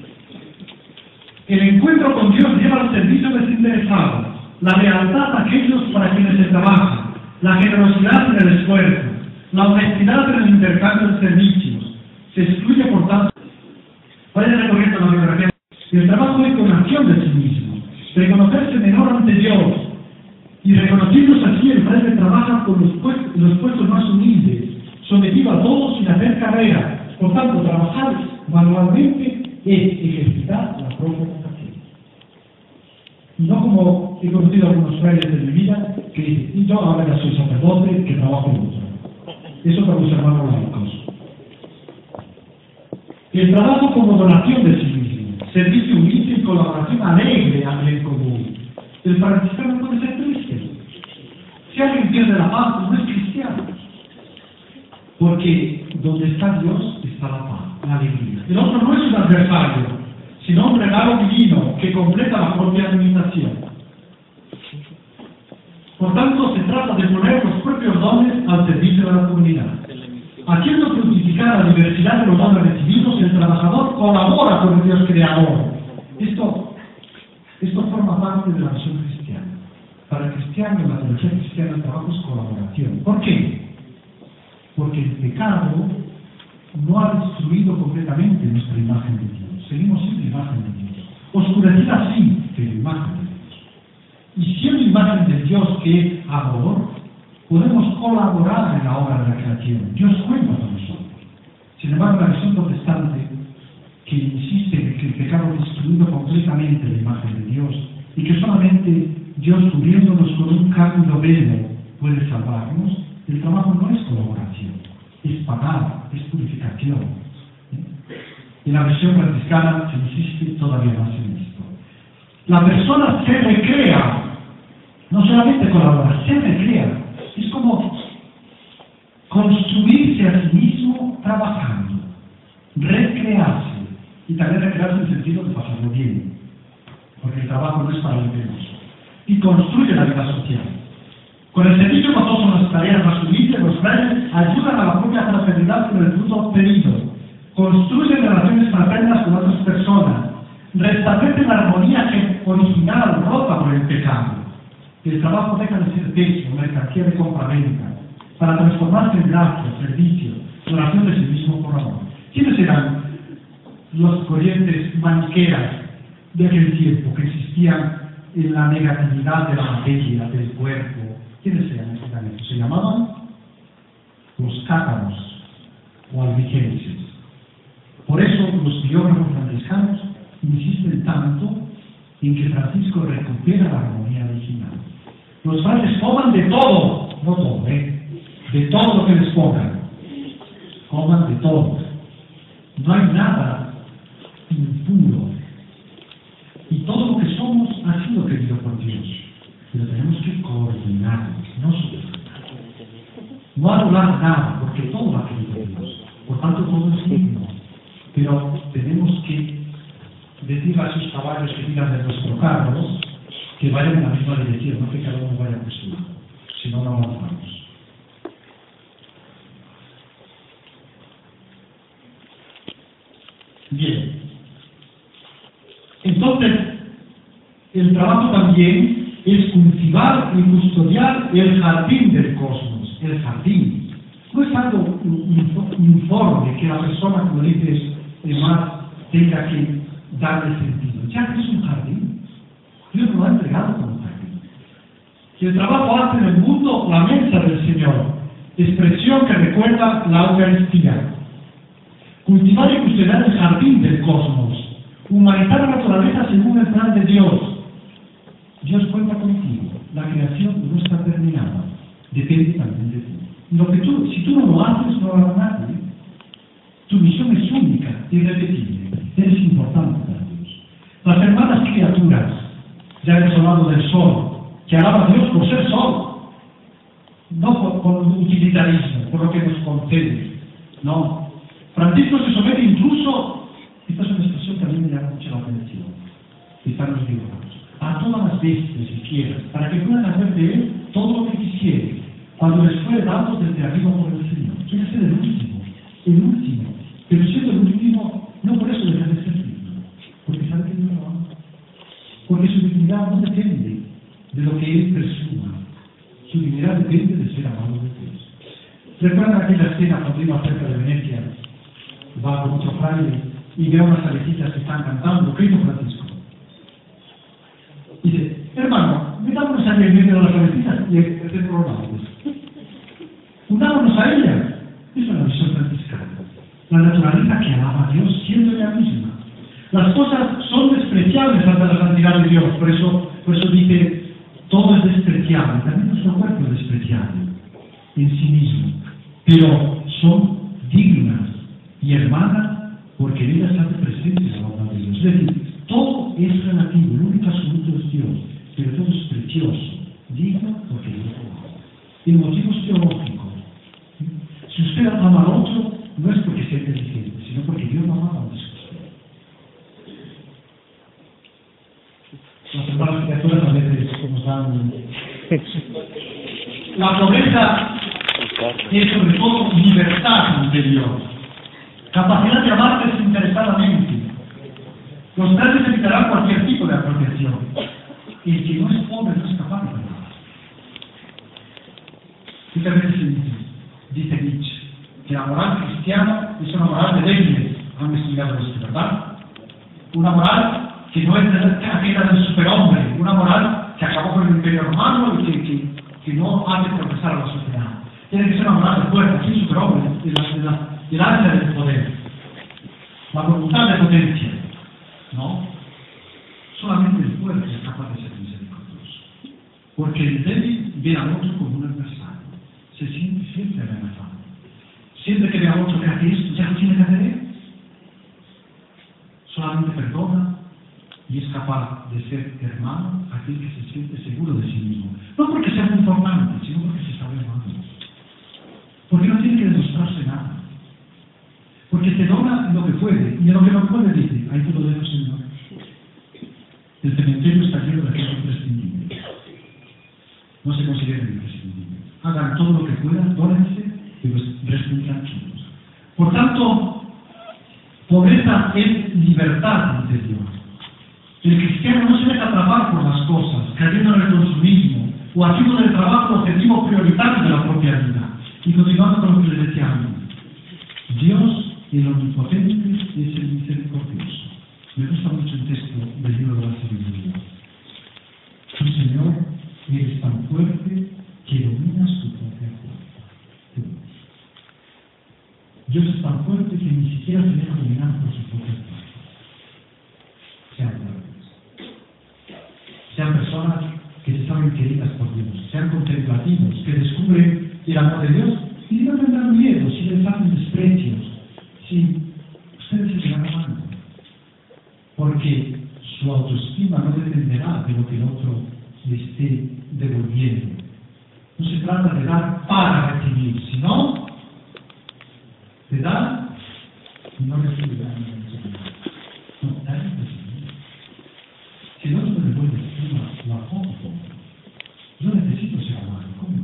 El encuentro con Dios lleva al servicio desinteresado, la lealtad a aquellos para quienes se trabaja, la generosidad en el esfuerzo, la honestidad en el intercambio de servicios. Se excluye, por tanto, vayan recorriendo la biografía. El trabajo es donación de sí mismo, reconocerse menor ante Dios, Y reconociéndose así, el fraile trabaja con los puestos, los puestos más humildes, sometido a todos sin hacer carrera. Por tanto, trabajar manualmente es ejercitar la propia vocación. Y no como he conocido a algunos frailes de mi vida que dicen, yo ahora ya soy sacerdote, que trabajo mucho. Eso para los hermanos laicos. El trabajo como donación de sí mismo, servicio humilde y colaboración alegre al bien común. El franciscano puede ser triste. Si alguien pierde la paz, no es cristiano. Porque donde está Dios está la paz, la alegría. El otro no es un adversario, sino un regalo divino que completa la propia administración. Por tanto, se trata de poner los propios dones al servicio de la comunidad. Haciendo fructificar la diversidad de los dones recibidos, el trabajador colabora con el Dios creador. Esto, esto forma parte de la misión cristiana. Para el cristiano, la teología cristiana, el trabajo es colaboración. ¿Por qué? Porque el pecado no ha destruido completamente nuestra imagen de Dios. Seguimos siendo imagen de Dios. Oscurecida sí, pero imagen de Dios. Y siendo imagen de Dios que es amor, podemos colaborar en la obra de la creación. Dios cuenta con nosotros. Sin embargo, la visión protestante, que insiste en que el pecado ha destruido completamente la imagen de Dios y que solamente Dios cubriéndonos con un cálido velo puede salvarnos, el trabajo no es colaboración, es pagar, es purificación. En la visión franciscana se insiste todavía más en esto. La persona se recrea, no solamente colabora, se recrea. Es como construirse a sí mismo trabajando, recrearse, y también recrearse en el sentido de pasarlo bien, porque el trabajo no es para el penoso, y construye la vida social. Con el servicio gozoso en las tareas más humildes, los frailes ayudan a la propia fraternidad con el fruto obtenido, construyen relaciones fraternas con otras personas, restablecen la armonía original rota por el pecado. El trabajo deja de ser peso, mercancía de compra-venta, para transformarse en gracia, servicio, oración de sí mismo por amor. ¿Quiénes eran los corrientes maniqueas de aquel tiempo que existían en la negatividad de la materia, del cuerpo? ¿Quiénes eran estos? Se llamaban los cátaros o albigenses. Por eso los biógrafos franciscanos insisten tanto en que Francisco recupera la armonía original. Los frailes coman de todo, no todo, ¿eh? De todo lo que les pongan. Coman de todo. No hay nada impuro. Y todo lo que somos ha sido querido por Dios. Pero tenemos que coordinar, no subordinarnos. No anular nada, porque todo lo ha querido Dios. Por tanto, todo es digno. Pero tenemos que decir a esos caballos que tiran de nuestro carro que vayan en la misma dirección, no que cada uno vaya por su lado, si no, no avanzamos. Bien. Entonces, el trabajo también es cultivar y custodiar el jardín del cosmos, el jardín. No es algo informe que la persona, como dices, más tenga que darle sentido. Ya que es un jardín, Dios nos lo ha entregado como jardín. Y el trabajo hace en el mundo la mesa del Señor, expresión que recuerda la Eucaristía. Cultivar y custodiar el jardín del cosmos, humanizar la naturaleza según el plan de Dios. Dios cuenta contigo, la creación no está terminada, depende también de ti. Lo que tú, si tú no lo haces, no lo hará nadie. Tu misión es única, irrepetible, eres importante para Dios. Las hermanas criaturas, ya hemos hablado del sol, que alaba a Dios por ser sol, no por, por utilitarismo, por lo que nos concede, no. Francisco se somete incluso, esta es una expresión que a mí me llama mucho la atención, y están los libros, a todas las bestias y fieras, para que puedan hacer de él todo lo que quisiere, cuando les fue dado desde arriba por el Señor. Quiere ser el último, el último, pero siendo el último, no por eso deja de ser digno, porque sabe que Dios lo ama, porque su dignidad no depende de lo que él presuma, su dignidad depende de ser amado de Dios. ¿Recuerdan aquella escena cuando iba cerca de Venecia? Va con otro fraile y ve a unas abejitas que están cantando, ¿qué hizo Francisco? Dice, hermano, metámonos ahí en medio de la cabecita y el coronavirus. Unámonos a ella. Esa es la visión franciscana. La naturaleza que alaba a Dios siendo ella misma. Las cosas son despreciables ante la santidad de Dios, por eso, por eso dice, todo es despreciable, también nuestro cuerpo es despreciable en sí mismo, pero son dignas y hermanas porque en ellas hace presente la bondad de Dios. Es decir, todo es relativo, el único absoluto es Dios, pero todo es precioso, digno porque Dios lo ama. Y el motivo es teológico. Si usted ama al otro, no es porque sea inteligente, sino porque Dios lo ama antes que usted. Las hermanas criaturas a veces nos dan... La pobreza es sobre todo libertad interior, capacidad de amar desinteresadamente. Los grandes evitarán cualquier tipo de apropiación. El que no es pobre no es capaz de amar. Muchas veces se dice, dice Nietzsche, que la moral cristiana es una moral de débiles. Han estudiado esto, ¿verdad? Una moral que no es aquella del superhombre, una moral que acabó con el Imperio Romano y que, que, que no hace progresar a la sociedad. Tiene que ser una moral de fuerza, sin superhombre, de la, de la, del ánsia del poder, la voluntad de potencia, ¿no? Solamente el fuerte es capaz de ser misericordioso, porque el débil ve al otro como un adversario, se siente siempre amenazado, siempre que ve al otro que hace esto, ya no tiene que hacer él, solamente perdona y es capaz de ser hermano aquel que se siente seguro de sí mismo, no porque sea muy importante, sino porque se sabe amado, porque no tiene que demostrarse nada, porque te dona lo que puede, y en lo que no puede dice, ahí te lo dejo, Señor. El cementerio está lleno de aquellos imprescindibles. No se consideren imprescindibles. Hagan todo lo que puedan, dónense, pero resten tranquilos. Por tanto, pobreza es libertad interior. El cristiano no se deja atrapar por las cosas, cayendo en el consumismo, o haciendo del trabajo el objetivo prioritario de la propia vida. Y continuando con lo que les decía antes, Dios, el omnipotente, es el misericordioso. Me gusta mucho el texto del libro de la sabiduría. Tu Señor, eres tan fuerte que dominas tu propia fuerza. Dios es tan fuerte que ni siquiera se deja dominar por su propia fuerza. Sean fuertes. Sean personas que se saben queridas por Dios. Sean contemplativos, que descubren el amor de Dios y no tendrán miedo si les hacen desprecios. Si ustedes se quedan amando. Porque su autoestima no dependerá de lo que el otro le esté devolviendo. No se trata de dar para recibir, sino de dar y no recibir. No, dar y recibir. Si el otro me devuelve estima, lo acojo. Yo necesito ser amado, ¿cómo?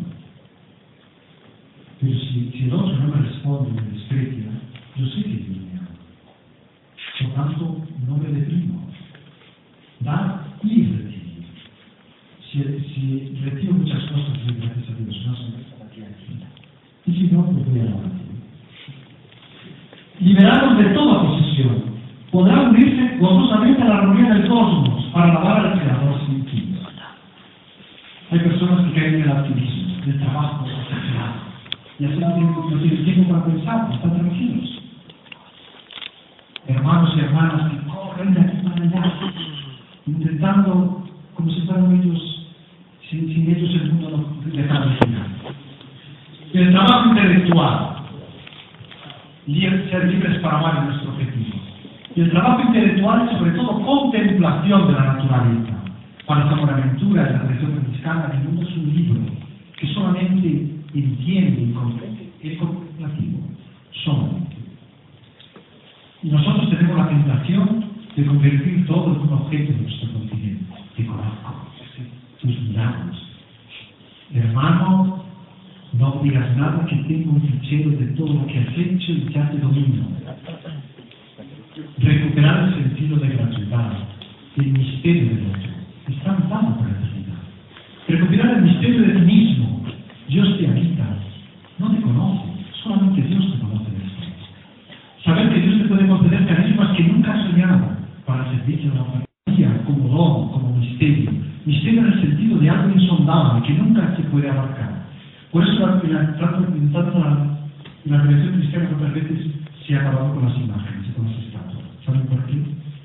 Pero si, si el otro no me responde, me desprecia, yo sé que Dios me ama. Por tanto, no me deprimo. Dar y recibir. Si, si recibo muchas cosas, gracias a Dios, no son aquí aquí. Y si no, pues voy a la oración. Liberados de toda posesión, podrán unirse gozosamente a la armonía del cosmos para alabar al Creador sin fin. Hay personas que caen en el activismo, del trabajo exagerado, y así no tienen, no tienen tiempo para pensar, están tranquilos. Hermanos y hermanas que corren de aquí para allá, intentando, como si fueran ellos, sin, sin ellos el mundo no dejará de girar. El trabajo intelectual, ser libres para amar es nuestro objetivo. Y el trabajo intelectual es sobre todo contemplación de la naturaleza. Para San Buenaventura, en la tradición franciscana, el mundo es un libro que solamente entiende y comprende. Es contemplativo, solamente. Y nosotros tenemos la tentación de convertir todo en un objeto de nuestro continente. Te conozco, tus milagros. Hermano, no digas nada que tengo un fichero de todo lo que has hecho y ya te domino. Recuperar el sentido de gratuidad, el misterio del otro. Está dando por la eternidad. Recuperar el misterio de ti mismo. Dios te habita, no te conoce, solamente Dios te conoce de esto. Saber que Dios te puede conceder carismas que nunca has soñado para servirte a la familia como don, como misterio. Misterio en el sentido de de algo insondable que nunca se puede abarcar. Por eso la, la, tanto, tanto la, la religión cristiana muchas veces se ha acabado con las imágenes y con las estatuas. ¿Saben por qué?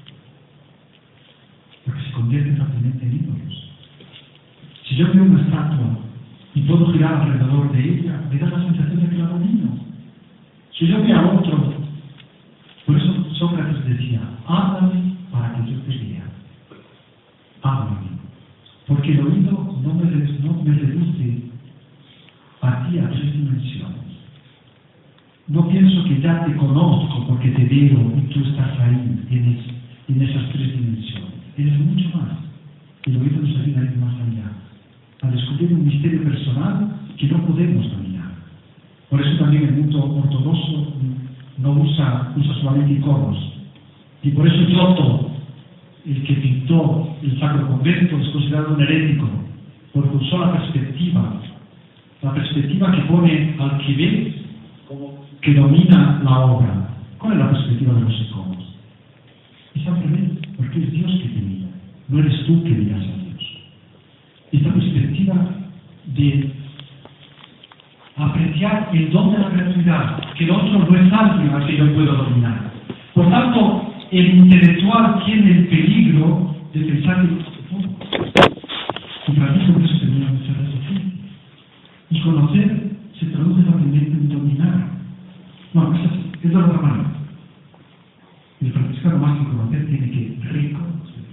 Porque se convierten fácilmente en ídolos. Si yo veo una estatua y puedo girar alrededor de ella, me da la sensación de que la domino. Si yo veo a otro, por eso Sócrates decía, háblame para que yo te vea. Háblame. Porque el oído no me, no me reduce a ti a tres dimensiones. No pienso que ya te conozco porque te veo y tú estás ahí, tienes, en esas tres dimensiones. Eres mucho más. El oído nos ayuda a ir más allá, a descubrir un misterio personal que no podemos dominar. Por eso también el mundo ortodoxo no usa, usa solamente iconos. Y por eso Giotto, el que pintó el Sacro Convento, es considerado un herético, porque usó la perspectiva, la perspectiva que pone al que ve, que domina la obra. ¿Cuál es la perspectiva de los iconos? Es al revés, porque es Dios que te mira, no eres tú que miras a Dios. Esta perspectiva de apreciar el don de la creatividad, que el otro no es alguien al que yo puedo dominar. Por tanto, el intelectual tiene el peligro de pensar que oh, y para mí por eso tenía muchas veces así. Y conocer se traduce fácilmente en dominar. No, es así, es de otra manera. El franciscano más que conocer tiene que reconocer.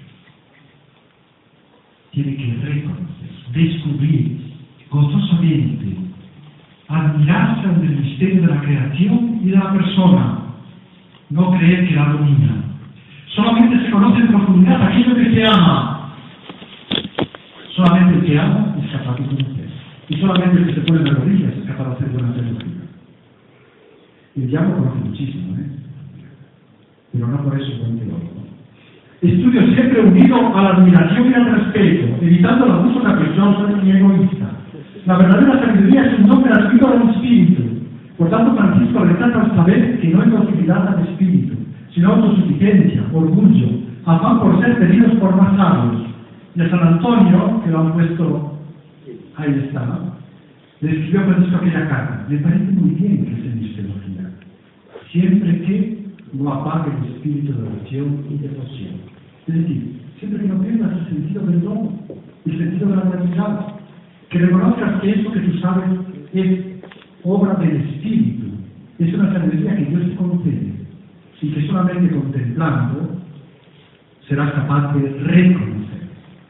Tiene que reconocer, descubrir gozosamente, admirarse ante el misterio de la creación y de la persona, no creer que la domina. Solamente se conoce en profundidad aquello que se ama. Solamente el que ama es capaz de conocer. Y solamente el que se pone de rodillas es capaz de hacer buena teología. El diablo conoce muchísimo, ¿eh? Pero no por eso es buen teólogo. Estudio siempre unido a la admiración y al respeto, evitando el abuso caprichoso y egoísta. La verdadera sabiduría es un don gratuito al espíritu. Por tanto, Francisco retrata al saber que no hay docilidad al espíritu, sino autosuficiencia, orgullo, afán por ser tenidos por más sabios. Y a San Antonio, que lo han puesto, ahí está, ¿no? Le escribió Francisco aquella carta. Me parece muy bien que se mis teología, siempre que no apague el espíritu de oración y devoción. Es decir, siempre que no pierdas el sentido del don, el sentido de la gratitud, que reconozcas que eso que tú sabes es obra del Espíritu, es una sabiduría que Dios te concede, y que solamente contemplando serás capaz de reconocer.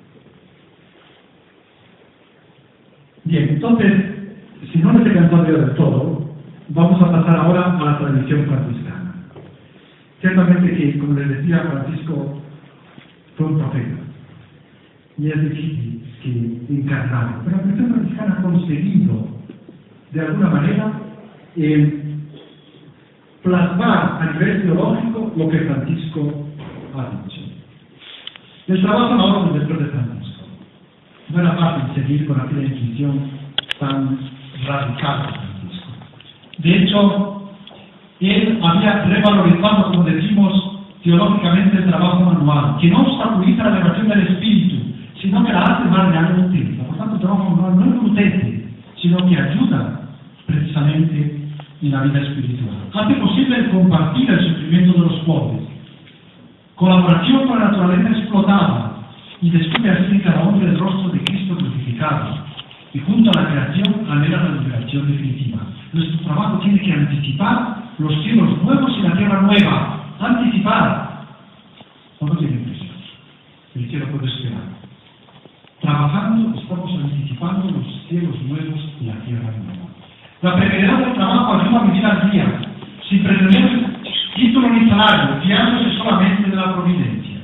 Bien, entonces, si no les he cantado yo del todo, vamos a pasar ahora a la tradición franciscana. Ciertamente que, como les decía, Francisco fue un profeta, y es difícil que encarnarlo, pero la tradición franciscana ha conseguido, de alguna manera, eh, plasmar a nivel teológico lo que Francisco ha dicho. El trabajo en la orden después de Francisco no era fácil seguir con aquella intuición tan radical de Francisco. De hecho, él había revalorizado, como decimos teológicamente, el trabajo manual, que no obstaculiza la elevación del espíritu, sino que la hace más real y auténtica. Por tanto, el trabajo manual no es potente, sino que ayuda precisamente en la vida espiritual. Hace posible el compartir el sufrimiento de los pobres, colaboración con la naturaleza explotada, y descubre así en cada hombre el rostro de Cristo crucificado, y junto a la creación anhela la liberación definitiva. Nuestro trabajo tiene que anticipar los cielos nuevos y la tierra nueva. Anticipar. No tiene prisa. El cielo puede esperar. Trabajando estamos anticipando los cielos nuevos y la tierra nueva. La brevedad del trabajo ayuda a vivir al día, sin pretender título ni salario, fiándose solamente de la providencia.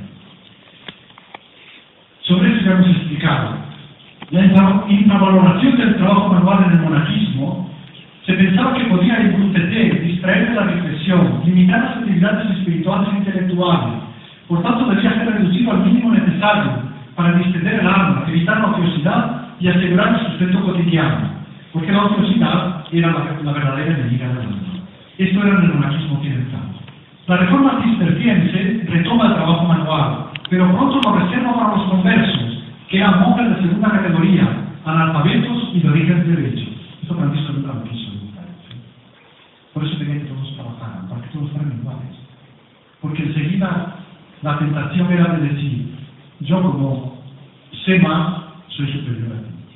Sobre eso ya hemos explicado. La infravaloración del trabajo manual en el monachismo se pensaba que podía embrutecer, distraer de la reflexión, limitar las actividades espirituales e intelectuales. Por tanto, debía ser reducido al mínimo necesario para distender el alma, evitar la ociosidad y asegurar el sustento cotidiano, porque la ociosidad era la, la verdadera enemiga del alma. Esto era en el monachismo occidental. La reforma cisterciense retoma el trabajo manual, pero pronto lo reserva para los conversos, que eran monjes de segunda categoría, analfabetos y de origen derecho. Esto Francisco nunca lo quiso nunca. Por eso quería que todos trabajaran, para que todos fueran iguales. Porque enseguida la tentación era de decir, yo como sé más, soy superior a ti.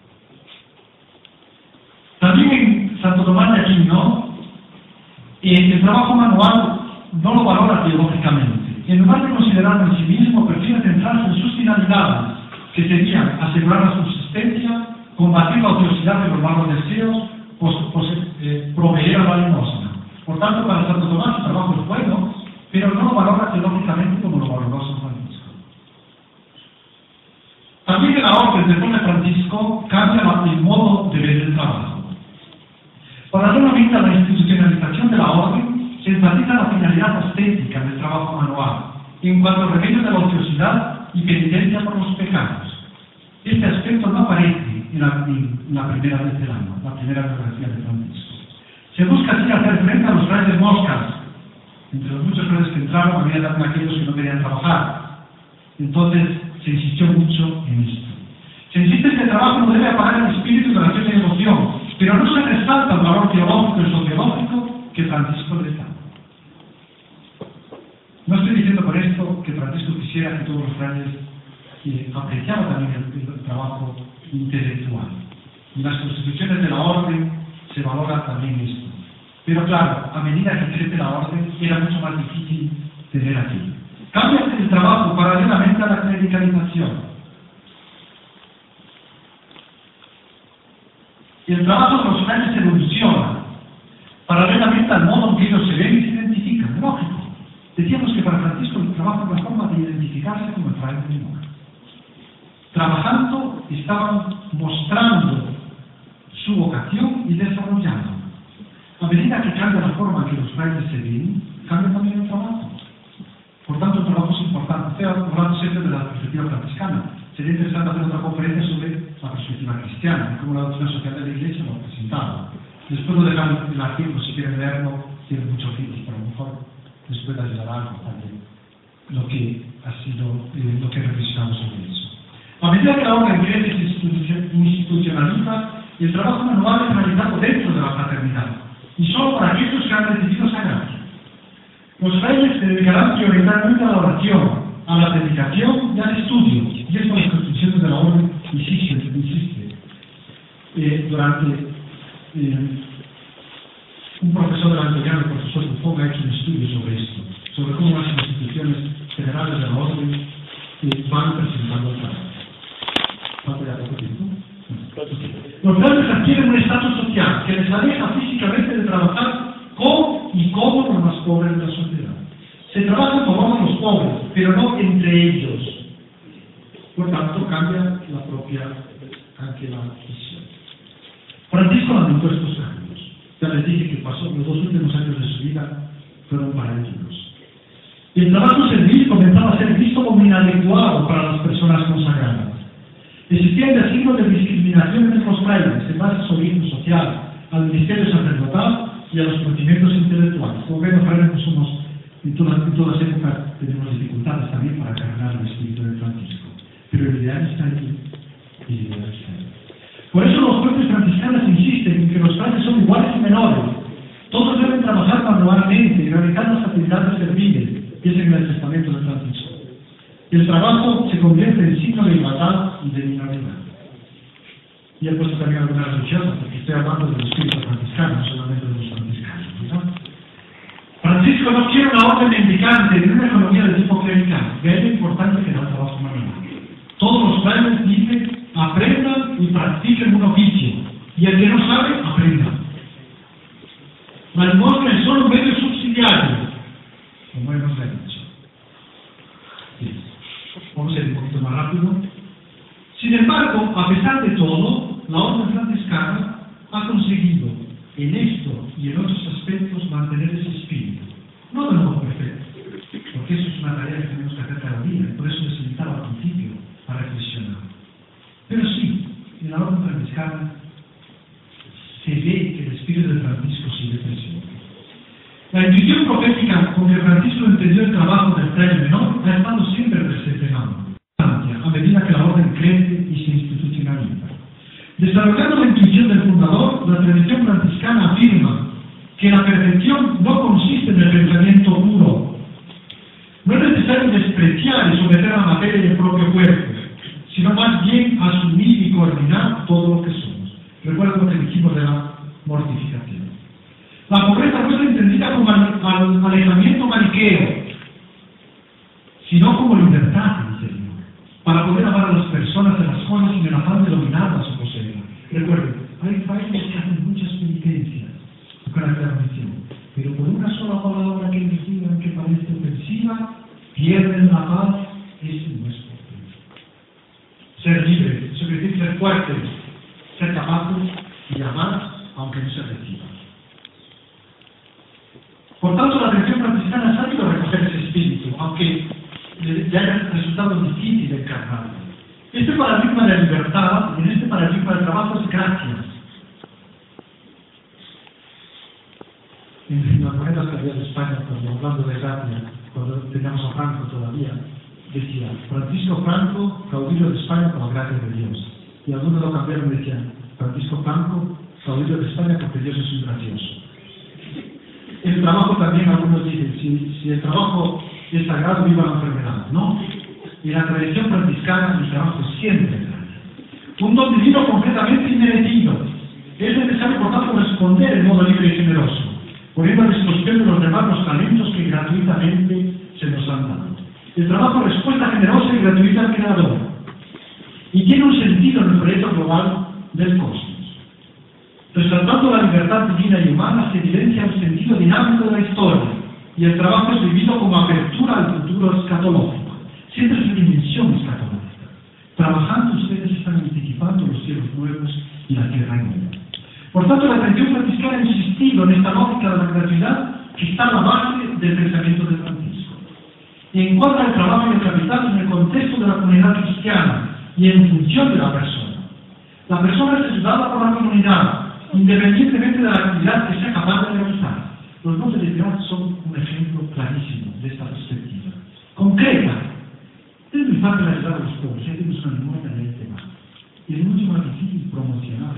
También en Santo Tomás de Aquino, eh, el trabajo manual no lo valora teológicamente. En lugar de considerarlo en sí mismo, prefiere centrarse en sus finalidades, que serían asegurar la subsistencia, combatir la ociosidad de los malos deseos, pues, pues, eh, proveer a la limosna. Por tanto, para Santo Tomás su trabajo es bueno, pero no lo valora teológicamente como lo valoró San Francisco. También en la orden después de Francisco cambia el modo de ver el trabajo. Paralelamente a la institucionalización de la orden, se enfatiza la finalidad estética del trabajo manual, en cuanto al remedio de la ociosidad y penitencia por los pecados. Este aspecto no aparece en la, en la primera vez del año, la primera biografía de Francisco. Se busca así hacer frente a los frailes moscas. Entre los muchos frailes que entraron había también aquellos que no querían trabajar. Entonces se insistió mucho en esto. Se insiste en que el trabajo no debe apagar el espíritu de oración y devoción, pero no se resalta el valor teológico y sociológico que Francisco le da. No estoy diciendo por esto que Francisco quisiera que todos los frailes eh, apreciaran también el, el trabajo intelectual. En las constituciones de la orden se valora también esto. Pero claro, a medida que crece la orden, era mucho más difícil tener aquí. Cambia el trabajo paralelamente a la clericalización. Y el trabajo de los frailes evoluciona paralelamente al modo en que ellos se ven y se identifican. Lógico. Decíamos que para Francisco el trabajo es la forma de identificarse como el fraile de Moca. Trabajando estaban mostrando su vocación y desarrollando. A medida que cambia la forma en que los frailes se ven, cambia también el trabajo. Por tanto, el trabajo es importante. Estoy hablando siempre de la perspectiva franciscana. Sería interesante hacer otra conferencia sobre la perspectiva cristiana, y cómo la doctrina social de la Iglesia lo ha presentado. Después lo dejan en el artículo, si quieren leerlo, tiene mucho oficio, pero a lo mejor después de ayudar algo también lo que ha sido, eh, lo que reflexionamos sobre eso. A medida que la orden crece y se institucionaliza, el trabajo manual es realizado dentro de la fraternidad, y solo para aquellos que han recibido sagrario. Los frailes se dedicarán prioritariamente a la oración, a la predicación y al estudio, y esto las constituciones de la orden insiste, insiste. Eh, durante eh, un profesor del Antoniano, el profesor Buffon, ha hecho un estudio sobre esto, sobre cómo las instituciones generales de la orden eh, van presentando el trabajo. ¿Falta ya poco tiempo? Los frailes adquieren un estatus social que les aleja físicamente de trabajar con y como los más pobres de la sociedad. Se trabaja con los pobres, pero no entre ellos. Por tanto, cambia la propia cambia la visión. Francisco lamentó estos cambios. Ya les dije que pasó, los dos últimos años de su vida fueron para ellos. Y el trabajo servil comenzaba a ser visto como inadecuado para las personas consagradas. Existían designios de discriminación entre los frailes en base a su origen social, al ministerio sacerdotal y a los conocimientos intelectuales. Como ven, los frailes no somos, en todas, en todas épocas tenemos dificultades también para cargar el espíritu de Francisco. Pero el ideal está allí, y el ideal está allí. Por eso los fuertes franciscanos insisten en que los frailes son iguales y menores. Todos deben trabajar manualmente y realizar las actividades serviles, y es en el testamento de Francisco. El trabajo se convierte en signo de igualdad y de minoridad. Y he puesto también algunas religiosas, porque estoy hablando del espíritu franciscano, no solamente de los franciscanos, ¿no? Francisco no quiere una orden mendicante ni una economía de tipo clerical. Ve lo importante que da el trabajo manual. Todos los frailes dicen, aprendan y practiquen un oficio, y el que no sabe, aprenda. La limosna es solo un medio subsidiario, como hemos dicho. Sí. Vamos a ir un poquito más rápido. Sin embargo, a pesar de todo, la orden franciscana ha conseguido en esto y en otros aspectos mantener ese espíritu. No de modo perfecto, porque eso es una tarea que tenemos que hacer cada día, y por eso les invitaba al principio a reflexionar. Pero sí, en la orden franciscana se ve que el espíritu de Francisco sigue presente. La intuición profética con que Francisco entendió el trabajo del fraile menor ha estado siempre presente en la orden. A medida que la orden crece y se Desarrollando la intuición del fundador, la tradición franciscana afirma que la perfección no consiste en el pensamiento puro. No es necesario despreciar y someter a la materia del propio cuerpo, sino más bien asumir y coordinar todo lo que somos. Recuerda lo que dijimos de la mortificación. La pobreza no es entendida como al, al alejamiento maniqueo, sino como libertad en Señor, para poder amar a las personas y a las cosas sin el afán de dominarlas o poseerlas. Recuerden, hay países que hacen muchas penitencias con la transmisión, pero por una sola palabra que les digan que parece ofensiva, pierden la paz. Eso no es posible. Ser libres, eso quiere decir ser fuertes, ser capaces y amar aunque no se reciba. Por tanto, la tradición franciscana ha sabido recoger ese espíritu, aunque le haya resultado difícil encarnarlo. Este paradigma de libertad, en este paradigma de trabajo es gracia. En las monedas que había de España, cuando hablando de gracia, cuando teníamos a Franco todavía, decía, Francisco Franco, caudillo de España por la gracia de Dios. Y algunos lo cambiaron y decían, Francisco Franco, caudillo de España porque Dios es un gracioso. El trabajo también, algunos dicen, si, si el trabajo es sagrado, viva la enfermedad. No. En la tradición franciscana, el trabajo siempre es gracia. Un don divino completamente inmerecido. Es necesario, por tanto, responder en modo libre y generoso, poniendo a disposición de los demás los talentos que gratuitamente se nos han dado. El trabajo es respuesta generosa y gratuita al Creador. Y tiene un sentido en el proyecto global del cosmos. Resaltando la libertad divina y humana, se evidencia el sentido dinámico de la historia, y el trabajo es vivido como apertura al futuro escatológico. Siempre es una dimensión escatológica. Trabajando ustedes están anticipando los cielos nuevos y la tierra nueva. Por tanto, la tradición franciscana ha insistido en esta lógica de la gratuidad que está a la base del pensamiento de Francisco. Y encuadra el trabajo y el capital en el contexto de la comunidad cristiana y en función de la persona. La persona es ayudada por la comunidad, independientemente de la actividad que sea capaz de realizar. Los dones de piedad son un ejemplo clarísimo de esta perspectiva. Concreta. Es muy fácil ayudar a los pobres, ya tenemos una memoria de este tema. Y el último es difícil promocionar.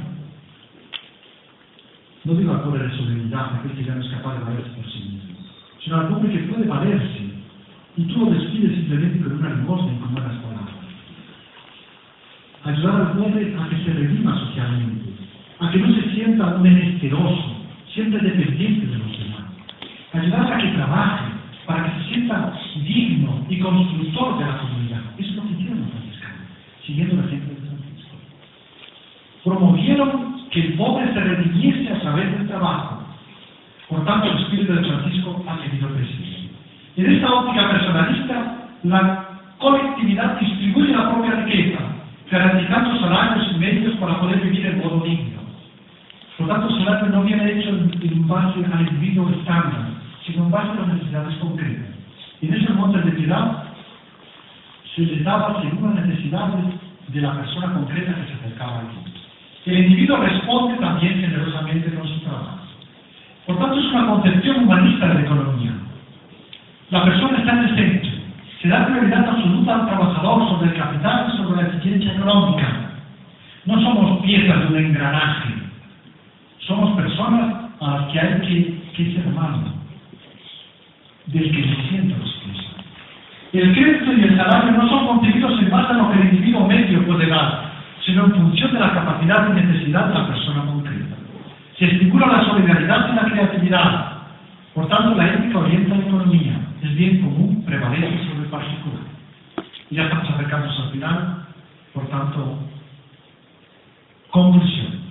No digo al pobre de solemnidad, aquel que ya no es capaz de valerse por sí mismo, sino al pobre que puede valerse, y tú lo despides simplemente con una limosna y con buenas palabras. Ayudar al pobre a que se redima socialmente, a que no se sienta un menesteroso, siempre dependiente de los demás. Ayudar a que trabaje, para que se sienta digno y constructor de la comunidad. Eso es lo que hicieron los franciscanos, siguiendo el ejemplo de Francisco. Promovieron que el pobre se redimiese a través del trabajo. Por tanto, el espíritu de Francisco ha tenido presente. En esta óptica personalista, la colectividad distribuye la propia riqueza, garantizando salarios y medios para poder vivir en modo digno. Por tanto, el salario no viene hecho en base al individuo estándar, sino en base a las necesidades concretas. Y en esos montes de piedad se les daba según las necesidades de la persona concreta que se acercaba allí. El individuo responde también generosamente con su trabajo. Por tanto, es una concepción humanista de la economía. La persona está en el centro. Se da prioridad absoluta al trabajador sobre el capital y sobre la eficiencia económica. No somos piezas de un engranaje. Somos personas a las que hay que, que ser humano, del que se sienten los pies. El crédito y el salario no son concebidos en base a lo que el individuo medio puede dar, sino en función de la capacidad y necesidad de la persona concreta. Se estimula la solidaridad y la creatividad. Por tanto, la ética orienta la economía. El bien común prevalece sobre el particular. Y ya estamos acercándonos al final. Por tanto, conclusión.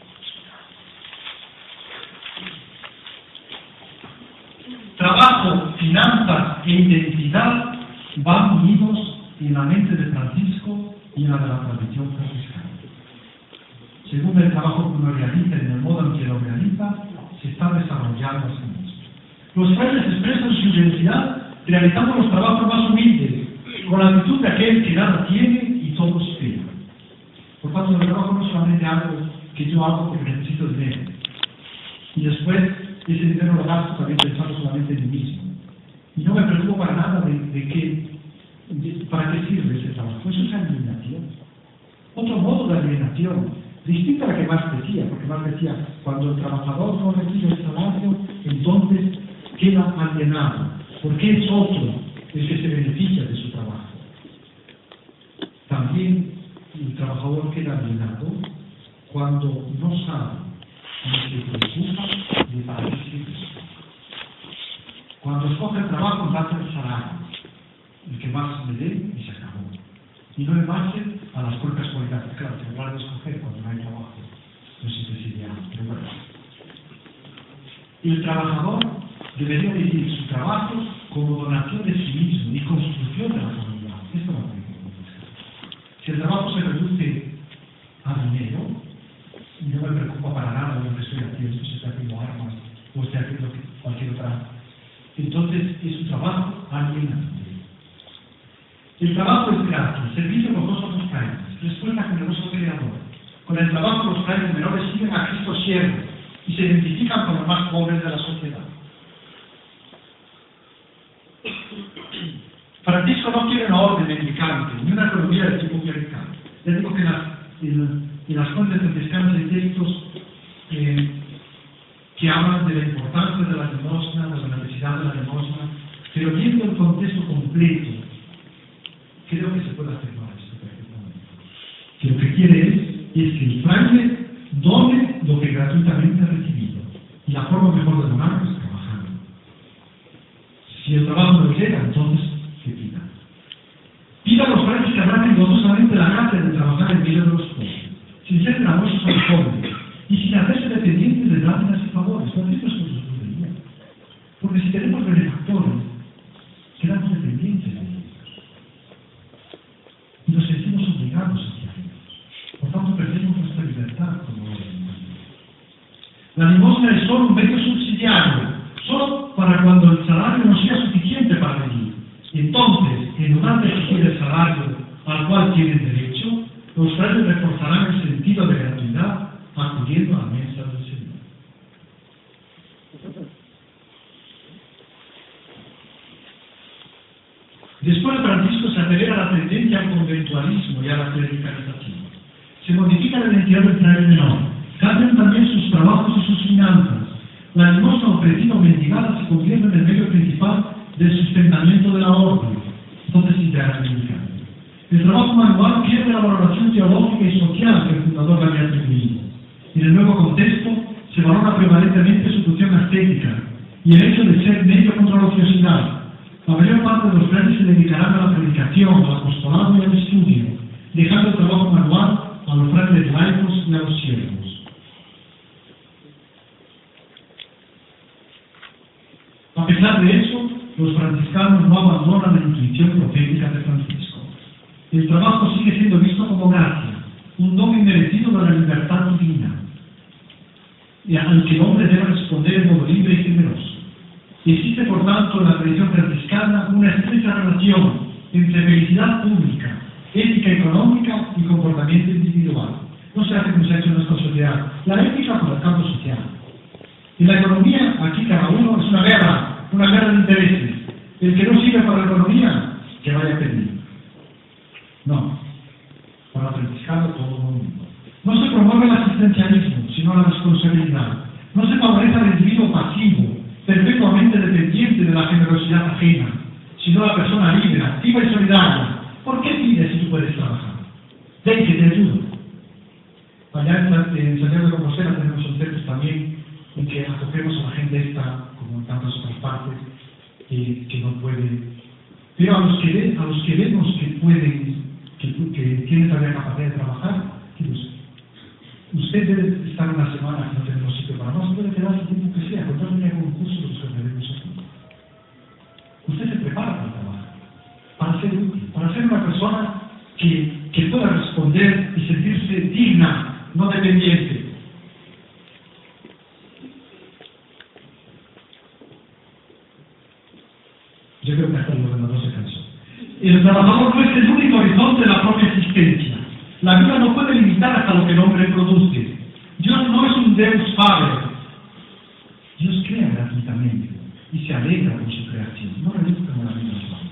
Trabajo, finanzas e identidad van unidos en la mente de Francisco y en la de la tradición franciscana. Según el trabajo que uno realiza y en el modo en que lo realiza, se está desarrollando a sí mismo. Los frailes expresan su identidad realizando los trabajos más humildes, con la actitud de aquel que nada tiene y todo espera. Por tanto, el trabajo no es solamente algo que yo hago porque necesito dinero. Y después, ese dinero lo gasto también pensando solamente en mí mismo. Y no me preocupo para nada de, de qué, de, para qué sirve ese trabajo. Eso es alienación. Otro modo de alienación distinta a la que Marx decía, porque Marx decía, cuando el trabajador no recibe el salario, entonces queda alienado, porque es otro el que se beneficia de su trabajo. También el trabajador queda alienado cuando no sabe ni se preocupa ni para qué sirve. Cuando escoge el trabajo en base al salario, el que más me dé y se acabó. Y no en base a las propias cualidades. Claro, se hablar de escoger cuando no hay trabajo. No sé si sería, pero bueno. Y el trabajador debería vivir su trabajo como donación de sí mismo y construcción de la comunidad. Esto no lo tengo que buscar. Si el trabajo se reduce a dinero, no me preocupa para nada lo que estoy haciendo, si estoy haciendo armas o estoy haciendo cualquier otra. Entonces es un trabajo alienante. El trabajo es gratis, el servicio gozoso los frailes, respuesta generoso creador. Con el trabajo los frailes menores siguen a Cristo siervo y se identifican con los más pobres de la sociedad. Francisco no quiere una orden mendicante, ni una economía de tipo clerical. Ya digo que en las, en, en las fuentes franciscanas hay textos eh, que hablan de la importancia de la limosna, de la necesidad de la limosna, pero viendo el contexto completo, creo que se puede afirmar esto perfectamente. Que lo que quiere es, es que el fraile done lo que gratuitamente ha recibido. Y la forma mejor de donarlo es trabajando. Si el trabajo no llega, entonces que pida. Pida a los frailes que abracen gozosamente la gracia de trabajar en medio de los pobres, sin ser gravosos a los pobres, y sin hacerse dependientes de láminas y favores. Porque esto es cosa de día. Porque si tenemos benefactores, quedamos dependientes de ellos. Y nos sentimos obligados hacia ellos. Por tanto, perdemos nuestra libertad como orden. La limosna es solo un medio subsidiario, solo para cuando el salario no sea suficiente para vivir. Y entonces, en lugar de exigir el salario al cual tienen derecho, los frailes reforzarán el sentido de gratuidad acudiendo a la mesa del Señor. Después Francisco se acelera la tendencia al conventualismo y a la clericalización. Se modifica la identidad del fraile menor. Cambian también sus trabajos y sus finanzas. La limosna ofrecida o mendigada se convierte en el medio principal del sustentamiento de la orden. Entonces se integra el mendicante. El trabajo manual pierde la valoración teológica y social que el fundador le había atribuido. En el nuevo contexto se valora prevalentemente su función estética y el hecho de ser medio contra la ociosidad. La mayor parte de los frailes se dedicarán a la predicación, al apostolado y al estudio, dejando el trabajo manual a los frailes laicos y a los siervos. A pesar de eso, los franciscanos no abandonan la intuición profética de Francisco. El trabajo sigue siendo visto como gracia, un don inmerecido de la libertad divina, y al que el hombre debe responder en modo libre y generoso. Existe, por tanto, en la tradición franciscana una estrecha relación entre felicidad pública, ética económica y comportamiento individual. No se hace como se ha hecho en nuestra sociedad. La ética por el campo social. En la economía, aquí cada uno es una guerra, una guerra de intereses. El que no sirve para la economía, que vaya a pedir. No. Para el franciscano todo el mundo. No se promueve el asistencialismo, sino la responsabilidad. No se favorece al individuo pasivo, perpetuamente dependiente de la generosidad ajena, sino la persona libre, activa y solidaria. ¿Por qué pides si tú puedes trabajar? Ven que te ayudo. Allá en Santiago de Compostela tenemos un centro también en que acogemos a la gente esta, como en tantas otras partes, eh, que no puede. Pero a los que, ve, a los que vemos que pueden, que, que tienen todavía capacidad de trabajar, pues, usted debe estar una semana que no tenemos sitio para más, puede quedar el tiempo que sea, contarle algún curso de los que tenemos aquí. Usted se prepara para trabajar, para ser útil, para ser una persona que, que pueda responder y sentirse digna, no dependiente. Yo creo que hasta el ordenador se cansó. El trabajador no es el único horizonte de la propia existencia. La vida no puede limitar hasta lo que el hombre produce. Dios no es un Deus Faber. Dios crea gratuitamente y se alegra con su creación. No reduzca como la vida humana.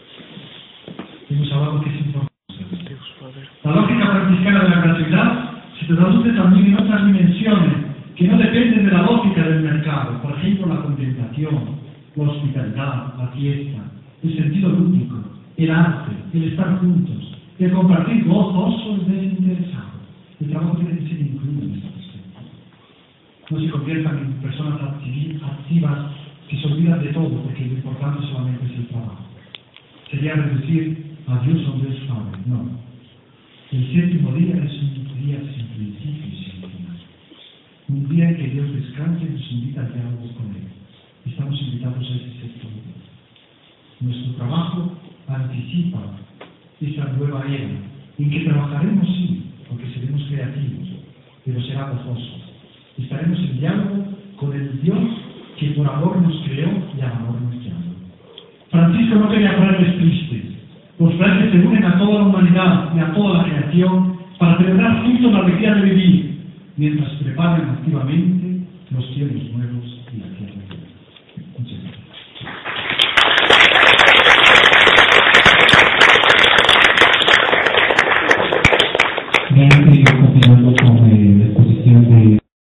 Hemos hablado que es importante. La lógica franciscana de la gratuidad se traduce también en otras dimensiones que no dependen de la lógica del mercado, por ejemplo la contemplación, la hospitalidad, la fiesta, el sentido lúdico, el arte, el estar juntos, el compartir gozosos desinteresados. El trabajo tiene que ser incluido en este aspecto. No se conviertan en personas activas que se olvidan de todo porque lo importante solamente es el trabajo. Sería reducir a Dios a un Dios Padre. No. El séptimo día es un día sin principio y sin final. Un día en que Dios descansa y nos invita a diálogo con Él. Estamos invitados a ese séptimo día. Nuestro trabajo anticipa esa nueva era en que trabajaremos sí, porque seremos creativos, pero será gozoso. Estaremos en diálogo con el Dios que por amor nos creó y al amor nos llama. Francisco no quería ponerles tristes, mostrar que se unen a toda la humanidad y a toda la creación para celebrar juntos la alegría de vivir, mientras preparan activamente los cielos nuevos y la tierra nueva. Muchas gracias. Bien,